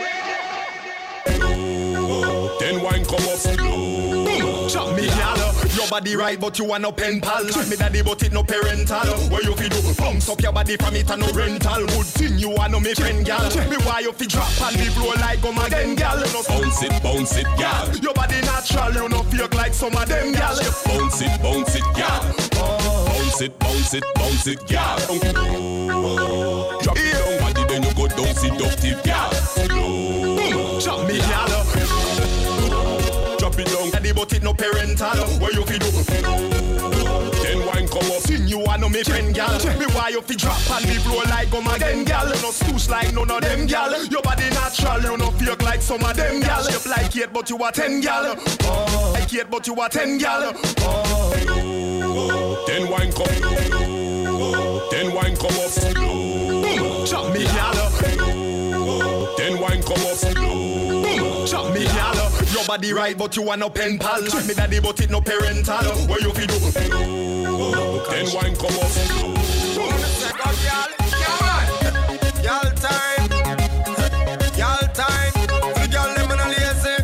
Then wine come up slow. Chop me, girl. Your body right, but you want no pen pal. Me daddy, but it no parental. What you fi do? Bounce up your body from it and no rental. Good thing you want no me friend, gal. Me why you fi drop and me blow like gum again, gal. Bounce it, girl. Your body natural, you no fake like some of them, gal. Bounce it, girl. Bounce it, girl. Drop it down, body then you go down seductive, girl. Slow. Chop me, gal. Drop it down, daddy, but it no parental. What you fi do? Then wine come up. Thing you want no me friend, gal. Me why you fi drop and me blow like gum again, gal. You no stoosh like none of them, gal. Your body natural, you no fake fake like some of them gal. Shape like 8 but you are 10 gal. Oh, like 8 but you are 10 gal. Oh, then wine come. Then wine come up slow. Boom, chop me gal. Then wine come up slow. Boom, chop me gal. Your body right but you are no pen pal. Me daddy but it no parental. What you fi do? Then wine come up slow. Y'all time. Y'all time. The girl them on lazy.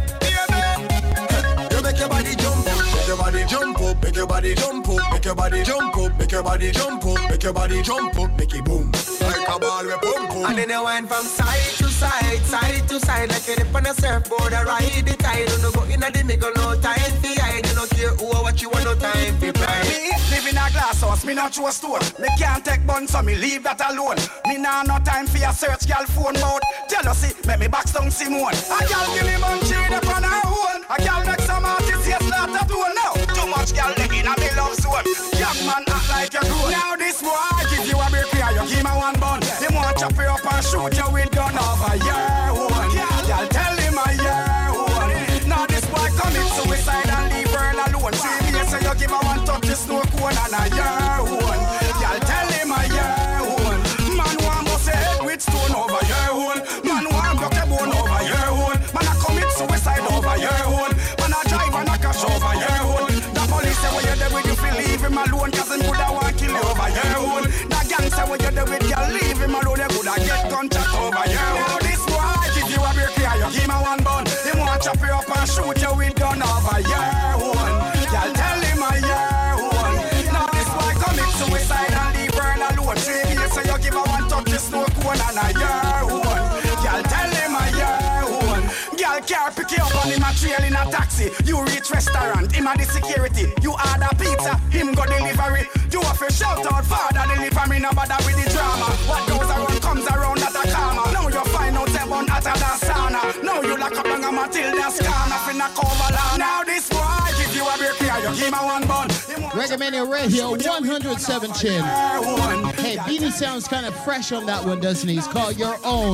You make your body jump up. Make your body jump up. Make your body jump up. Make your body jump up. Make your body jump up. Make your body jump up. Make it boom. Like a ball with boom boom. And then you wind from side to side, side to side, like you're up on a surfboard. I ride the tide. You no go in the middle, no time for hide. You no care who or what you want, no time for pride. Me live in a glass house, me not through a store. Me can't take bun, so me leave that alone. Me nah no time for your search, girl phone mode. Jealousy, make me box down Simone. A girl give me munchie up on her own. A girl make some artists yes not a tone now. Too much girl in a me love zone. Young man act like you're grown. Now this boy give you a break here, you give me one bun. Him want chop you up and shoot you with gun over your one. Y'all tell him a your one. Now this boy commit suicide and leave her alone. 3 years so you give her one touch, it's no cone and a your one. Y'all tell him a your one. Man want bust a head with stone over your one. Man want broke a bone over your one. Man a commit suicide over your one. Man a drive and a crash over your one. The police say when you're there with you feel leave him alone, cause him coulda want kill you over your one. The gang say when you're there with you leave him alone, you coulda get contract over your one. Now this boy give you a break here, you give me one bun. Him want chop you up and shoot you with gun over your one. Y'all tell him a your one. Now this boy commit suicide and leave her alone. 3 years so you give her one touch, it's no cone and a your one. Y'all tell him a your one. Girl car pick you up on him a trail in a taxi. You reach restaurant, him a the security. You order pizza, him go delivery. You have to shout out, father deliver me, no bother with the drama. What goes around comes around, that a karma. Now you find out everyone hotter than sauna. Now you lock up on a Matilda's corner, finna cover land. Now this boy give you a break here, you give me one bun. Reggae Mania Radio 107 Chin. Hey, Beanie sounds kind of fresh on that one, doesn't he? He's called Your Own.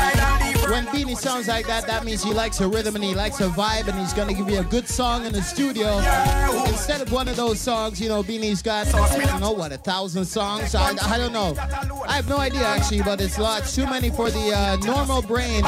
When Beanie sounds like that, that means he likes a rhythm and he likes a vibe, and he's gonna give you a good song in the studio. Instead of one of those songs, you know, Beanie's got, I don't know what, 1,000 songs. I don't know. I have no idea actually, but it's lots too many for the normal brain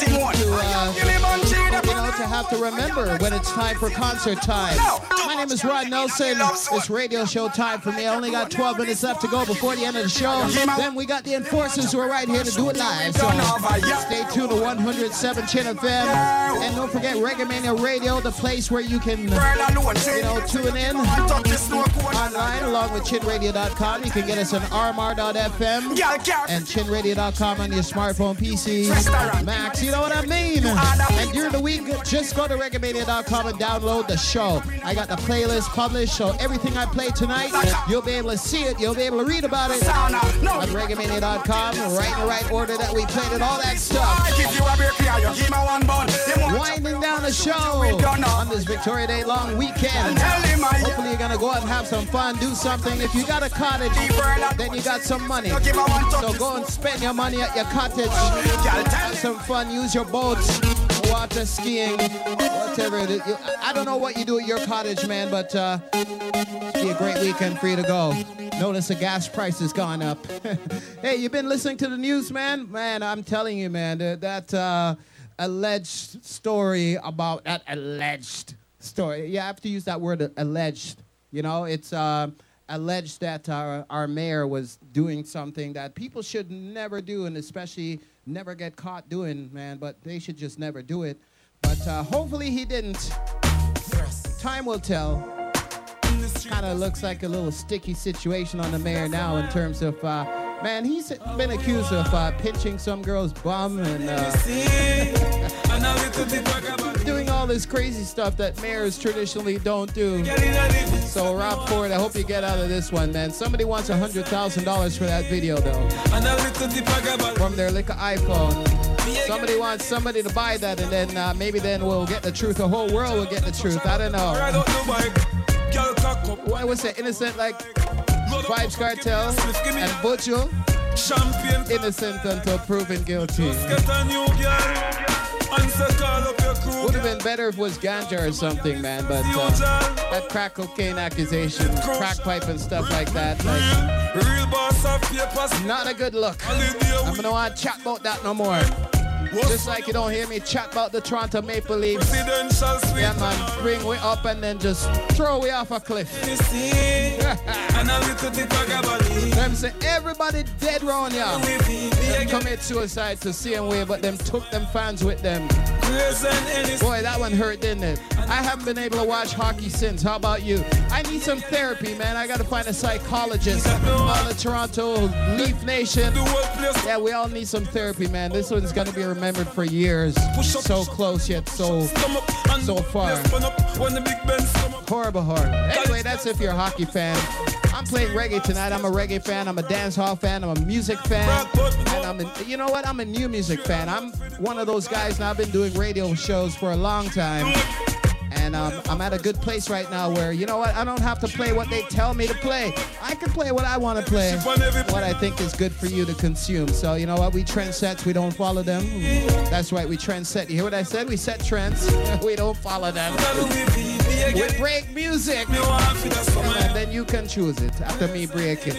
to have to remember when it's time for concert time. My name is Rod Nelson. It's radio show time for me. I only got 12 minutes left to go before the end of the show. Then we got the Enforcers who are right here to do it live. So stay tuned to 107 Chin FM. And don't forget Reggae Mania Radio, the place where you can tune in online along with chinradio.com. You can get us on rmr.fm and chinradio.com on your smartphone, PC, Macs. You know what I mean? And during the week, just go to reggaemania.com and download the show. I got the playlist published, so everything I play tonight, you'll be able to see it, you'll be able to read about it on reggaemania.com, right in the right order that we played it, all that stuff. Winding down the show on this Victoria Day long weekend. Hopefully you're gonna go out and have some fun, do something. If you got a cottage, then you got some money. So go and spend your money at your cottage. Have some fun, use your boats, water skiing, whatever it is. I don't know what you do at your cottage, man, but it'll be a great weekend for you to go. Notice the gas price has gone up. Hey, you've been listening to the news, man? Man, I'm telling you, man, that alleged story about that alleged story. Yeah, I have to use that word, alleged. You know, it's alleged that our mayor was doing something that people should never do, and especially never get caught doing, man, but they should just never do it. But hopefully he didn't. Time will tell. Kind of looks like a little sticky situation on the mayor now in terms of, man, he's been accused of pinching some girl's bum and doing all this crazy stuff that mayors traditionally don't do. So Rob Ford, I hope you get out of this one, man. Somebody wants $100,000 for that video, though, from their little iPhone. Somebody wants somebody to buy that, and then maybe then we'll get the truth. The whole world will get the truth. I don't know. What was it? Innocent like Vybz Kartel and Butcho? Innocent until proven guilty. better if it was ganja or something, man. But that crack cocaine accusation, crack pipe and stuff like that, like, real boss of papers. Not a good look. I'm gonna want to chat about that no more. Just like you don't hear me chat about the Toronto Maple Leafs. Yeah, man, bring we up and then just throw we off a cliff. Them say everybody dead round ya. Them commit suicide to see way, but them took them fans with them. Boy, that one hurt, didn't it? I haven't been able to watch hockey since. How about you? I need some therapy, man. I gotta find a psychologist. All the Toronto Leaf Nation. Yeah, we all need some therapy, man. This one's gonna be remembered for years. So close yet so far. Horrible. Anyway, that's if you're a hockey fan. I'm playing reggae tonight. I'm a reggae fan. I'm a dancehall fan. I'm a music fan. And you know what? I'm a new music fan. I'm one of those guys now. I've been doing radio shows for a long time. And I'm at a good place right now where, you know what, I don't have to play what they tell me to play. I can play what I want to play, what I think is good for you to consume. So, you know what, we trend sets, we don't follow them. That's right, we trend set. You hear what I said? We set trends, we don't follow them. We break music, and then you can choose it after me breaking.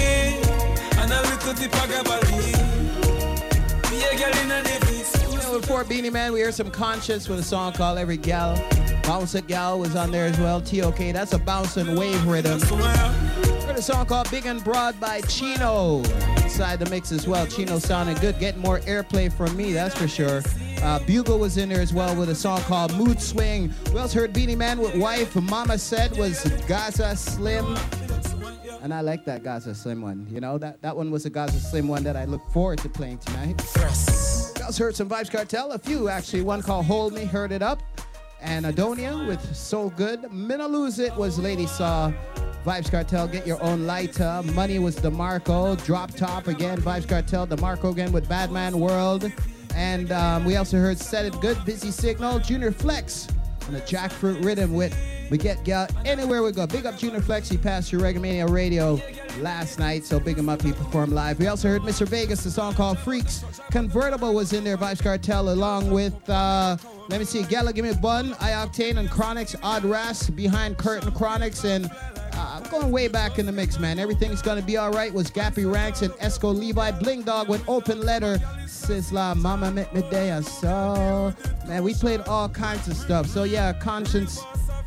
Before Beanie Man, we heard some Conscious with a song called Every Gal. Bounce It Gal was on there as well. TOK, that's a bounce and wave rhythm. Heard a song called Big and Broad by Chino inside the mix as well. Chino sounding good, getting more airplay from me, that's for sure. Bugle was in there as well with a song called Mood Swing. We also heard Beanie Man with Wife. Mama Said was Gaza Slim. And I like that Gaza Slim one. You know, that one was a Gaza Slim one that I look forward to playing tonight. We also heard some Vybz Kartel, a few actually. One called Hold Me, Heard It Up. And Adonia with So Good. Minna Lose It was Lady Saw. Vybz Kartel, Get Your Own Lighter. Money was DeMarco. Drop Top again. Vybz Kartel, DeMarco again with Badman World. And we also heard Set It Good, Busy Signal. Junior Flex on a Jackfruit rhythm with We Get Gal Anywhere We Go. Big up Junior Flex. He passed through Reggae Mania Radio last night, so big him up. He performed live. We also heard Mr. Vegas, a song called Freaks. Convertible was in there, Vybz Kartel, along with, let me see, Gala Gimme Bun, I-Octane, and Chronics, Odd Ras, Behind Curtain Chronics, and I'm going way back in the mix, man. Everything's Gonna Be Alright was Gappy Ranks and Esco Levi. Bling Dog with Open Letter. Sizzla, Mama Met Me Day, so man, we played all kinds of stuff. So yeah, Conscience,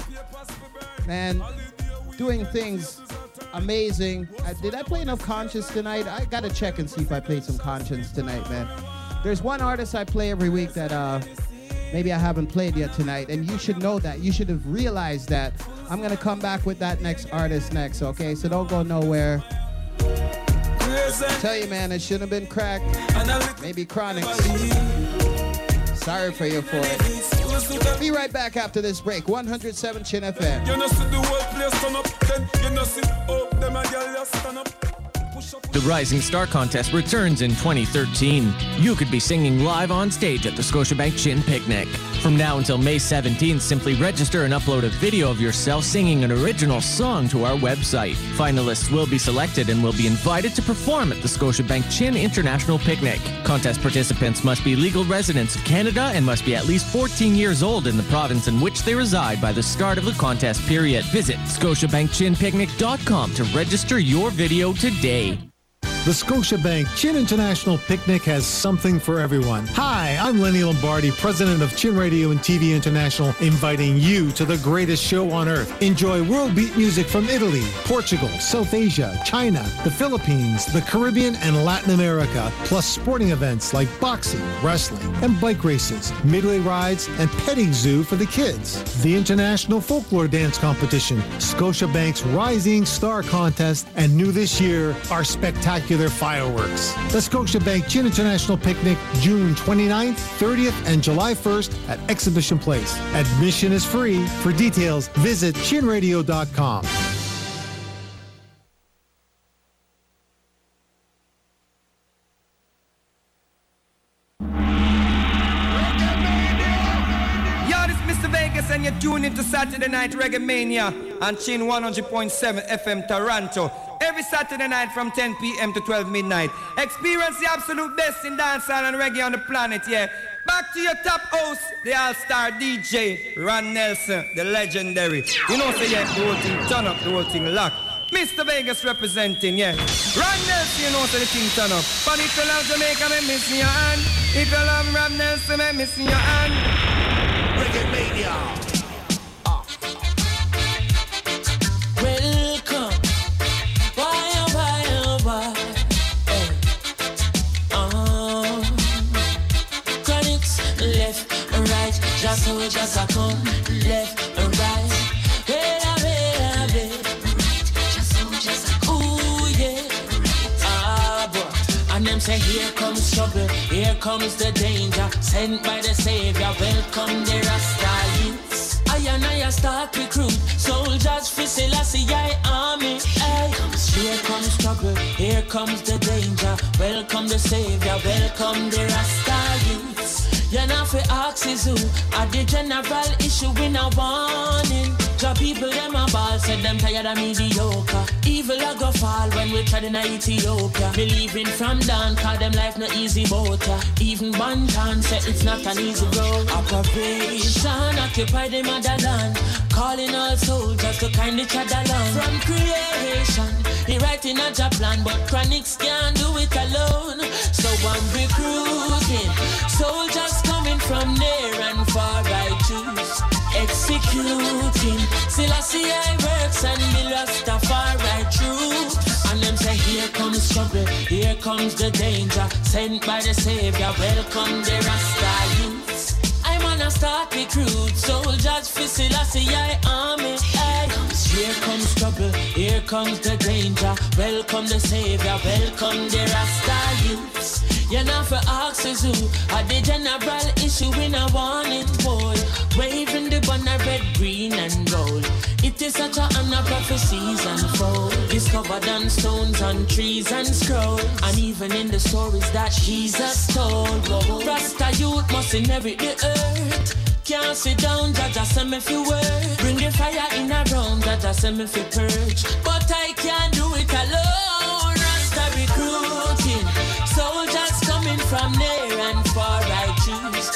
man, doing things amazing. Did I play enough Conscience tonight? I gotta check and see if I played some Conscience tonight, man. There's one artist I play every week that maybe I haven't played yet tonight, and you should know that. You should have realized that. I'm gonna come back with that next artist next, okay? So don't go nowhere. Tell you, man, it should have been Crack. Maybe Chronics. Sorry for you for it. Be right back after this break. 107 Chin FM. You know, see the whole place turn up, then you know, see, oh, them a girl just stand up. The Rising Star Contest returns in 2013. You could be singing live on stage at the Scotiabank Chin Picnic. From now until May 17th, simply register and upload a video of yourself singing an original song to our website. Finalists will be selected and will be invited to perform at the Scotiabank Chin International Picnic. Contest participants must be legal residents of Canada and must be at least 14 years old in the province in which they reside by the start of the contest period. Visit scotiabankchinpicnic.com to register your video today. The Scotiabank Chin International Picnic has something for everyone. Hi, I'm Lenny Lombardi, president of Chin Radio and TV International, inviting you to the greatest show on earth. Enjoy world beat music from Italy, Portugal, South Asia, China, the Philippines, the Caribbean, and Latin America, plus sporting events like boxing, wrestling, and bike races, midway rides, and petting zoo for the kids. The International Folklore Dance Competition, Scotiabank's Rising Star Contest, and new this year, our spectacular fireworks. The Scotiabank Chin International Picnic, June 29th, 30th, and July 1st at Exhibition Place. Admission is free. For details, visit chinradio.com. Yo, this is Mr. Vegas, and you're tuned into Saturday Night Reggae Mania on Chin 100.7 FM Toronto. Every Saturday night from 10 p.m. to 12 midnight. Experience the absolute best in dancehall and reggae on the planet, yeah. Back to your top host, the all-star DJ, Ron Nelson, the legendary. You know, say yeah, the whole thing turn up, the whole thing lock. Mr. Vegas representing, yeah. Ron Nelson, you know, say the thing turn up. But if you love Jamaica, me miss your hand. If you love Ron Nelson, me miss your hand. Reggae Mania. Welcome. Why, oh, why, oh, why? Chronics, left and right. Just so, just a come. Left and right. Wait, ooh, yeah. Ah, boy. And them say, here comes trouble. Here comes the danger. Sent by the Savior. Welcome the Rasta youths. I and I start recruit soldiers for Selassie army. Hey. Here comes trouble, here comes the danger. Welcome the Savior, welcome the Rasta youths. You're not for axes who are the general issue in a warning. The people them a ball said them tired of mediocre. Evil a go fall when we tried in Ethiopia. Believing from down, call them life no easy boat. Even Bantan said it's not an easy road. Operation occupy the motherland. Calling all soldiers to kind each other along. From creation, he writing a job plan, but Chronics can't do it alone. So I'm recruiting soldiers coming from near and far. I choose executing Selassie I works and the Rastafari true. And them say here comes trouble, here comes the danger. Sent by the Savior, welcome the Rasta youths. I'm on a start recruit soldiers for Selassie I army. Hey. Here comes trouble, here comes the danger. Welcome the Savior, welcome the Rasta youths. You're not for axes who are the general issue in a warning boy. Waving the banner red, green and gold. It is such a honor prophecies unfold. Discovered on stones, on trees and scrolls. And even in the stories that Jesus told. Rasta youth must inherit the earth. Can't sit down, Jaja send me if you word. Bring the fire in a round, Jaja send me if you purge. But I can't do it alone. Rasta recruiting soldiers coming from near and far. I choose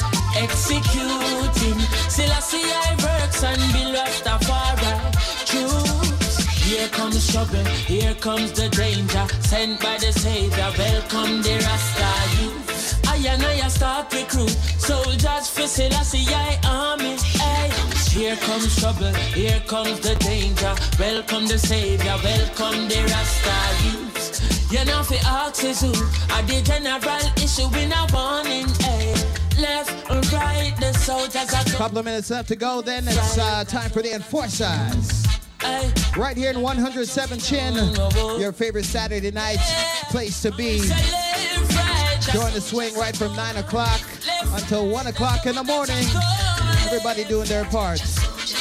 executing Selassie I works and be Rastafari choose. Here comes trouble, here comes the danger. Sent by the Savior, welcome the Rasta youth. I and I start recruit soldiers for Selassie I army. Hey. Here comes trouble, here comes the danger. Welcome the Savior, welcome the Rasta youth. You're not for axes who are the general issue in a warning. Hey. Left or right, the soldiers are... Couple of minutes left to go, then it's time for the Enforcers. Right here in 107 Chin, your favorite Saturday night place to be. Join the swing right from 9 o'clock until 1 o'clock in the morning. Everybody doing their parts.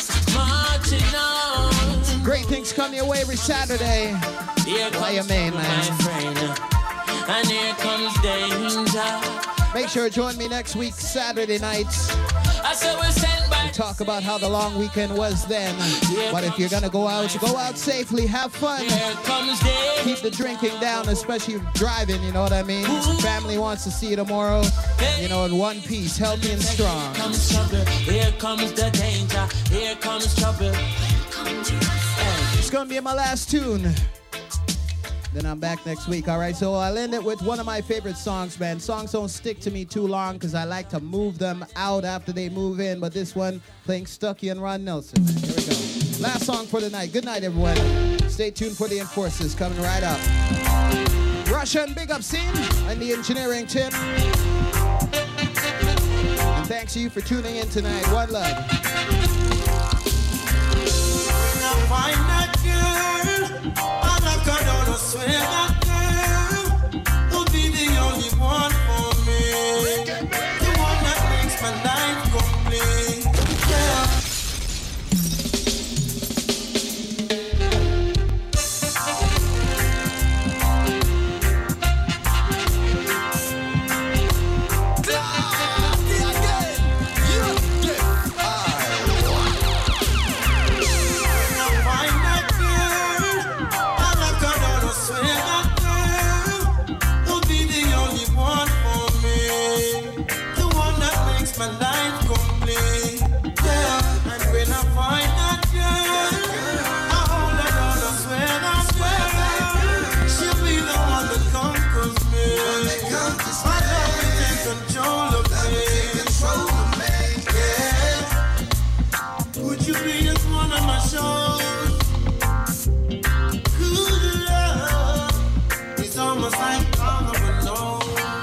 Great things come your way every Saturday. Why you mean, man? And here comes danger. Make sure to join me next week, Saturday nights. We'll talk about how the long weekend was then. But if you're gonna go out safely, have fun. Keep the drinking down, especially driving, you know what I mean? Family wants to see you tomorrow, you know, in one piece, healthy and strong. Here comes trouble, here comes the danger, here comes trouble. It's gonna be my last tune. Then I'm back next week, all right? So I'll end it with one of my favorite songs, man. Songs don't stick to me too long because I like to move them out after they move in. But this one, playing Stucky and Ron Nelson, man. Here we go. Last song for the night. Good night, everyone. Stay tuned for the Enforcers coming right up. Russian Big Up Scene and the engineering tip. And thanks to you for tuning in tonight. One love. Find that girl, and I gotta swear that girl will be the only one for me, the one that makes my life complete. Yeah. Find that girl, and I gotta swear that life complete. Yeah, and when I find that girl, I hold her down, I swear, she'll be the one that conquers me. My love will take control of me. Yeah, would you be just one of my shows? Good love, it's almost like I'm alone.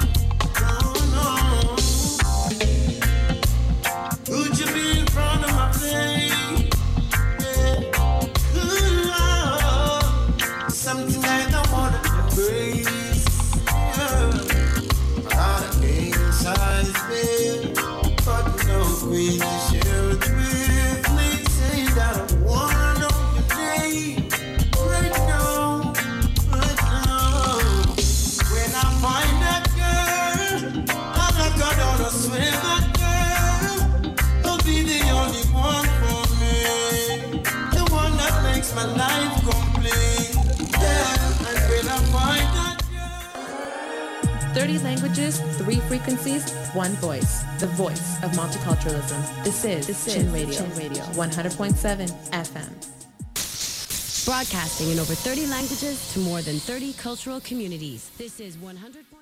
Would you be in front of my face? Yeah. Good love, something I don't wanna embrace. Yeah. My heart against size, babe, but no way to share it with me. Say that I wanna know your name right now. When I find that girl, I'm not gonna swim that girl. Be the only one for me, the one that makes my life complete. Yeah, and when I find that 30 languages, 3 frequencies, 1 voice. The voice of multiculturalism. This is Chin Radio. 100.7 FM. Broadcasting in over 30 languages to more than 30 cultural communities. This is 100.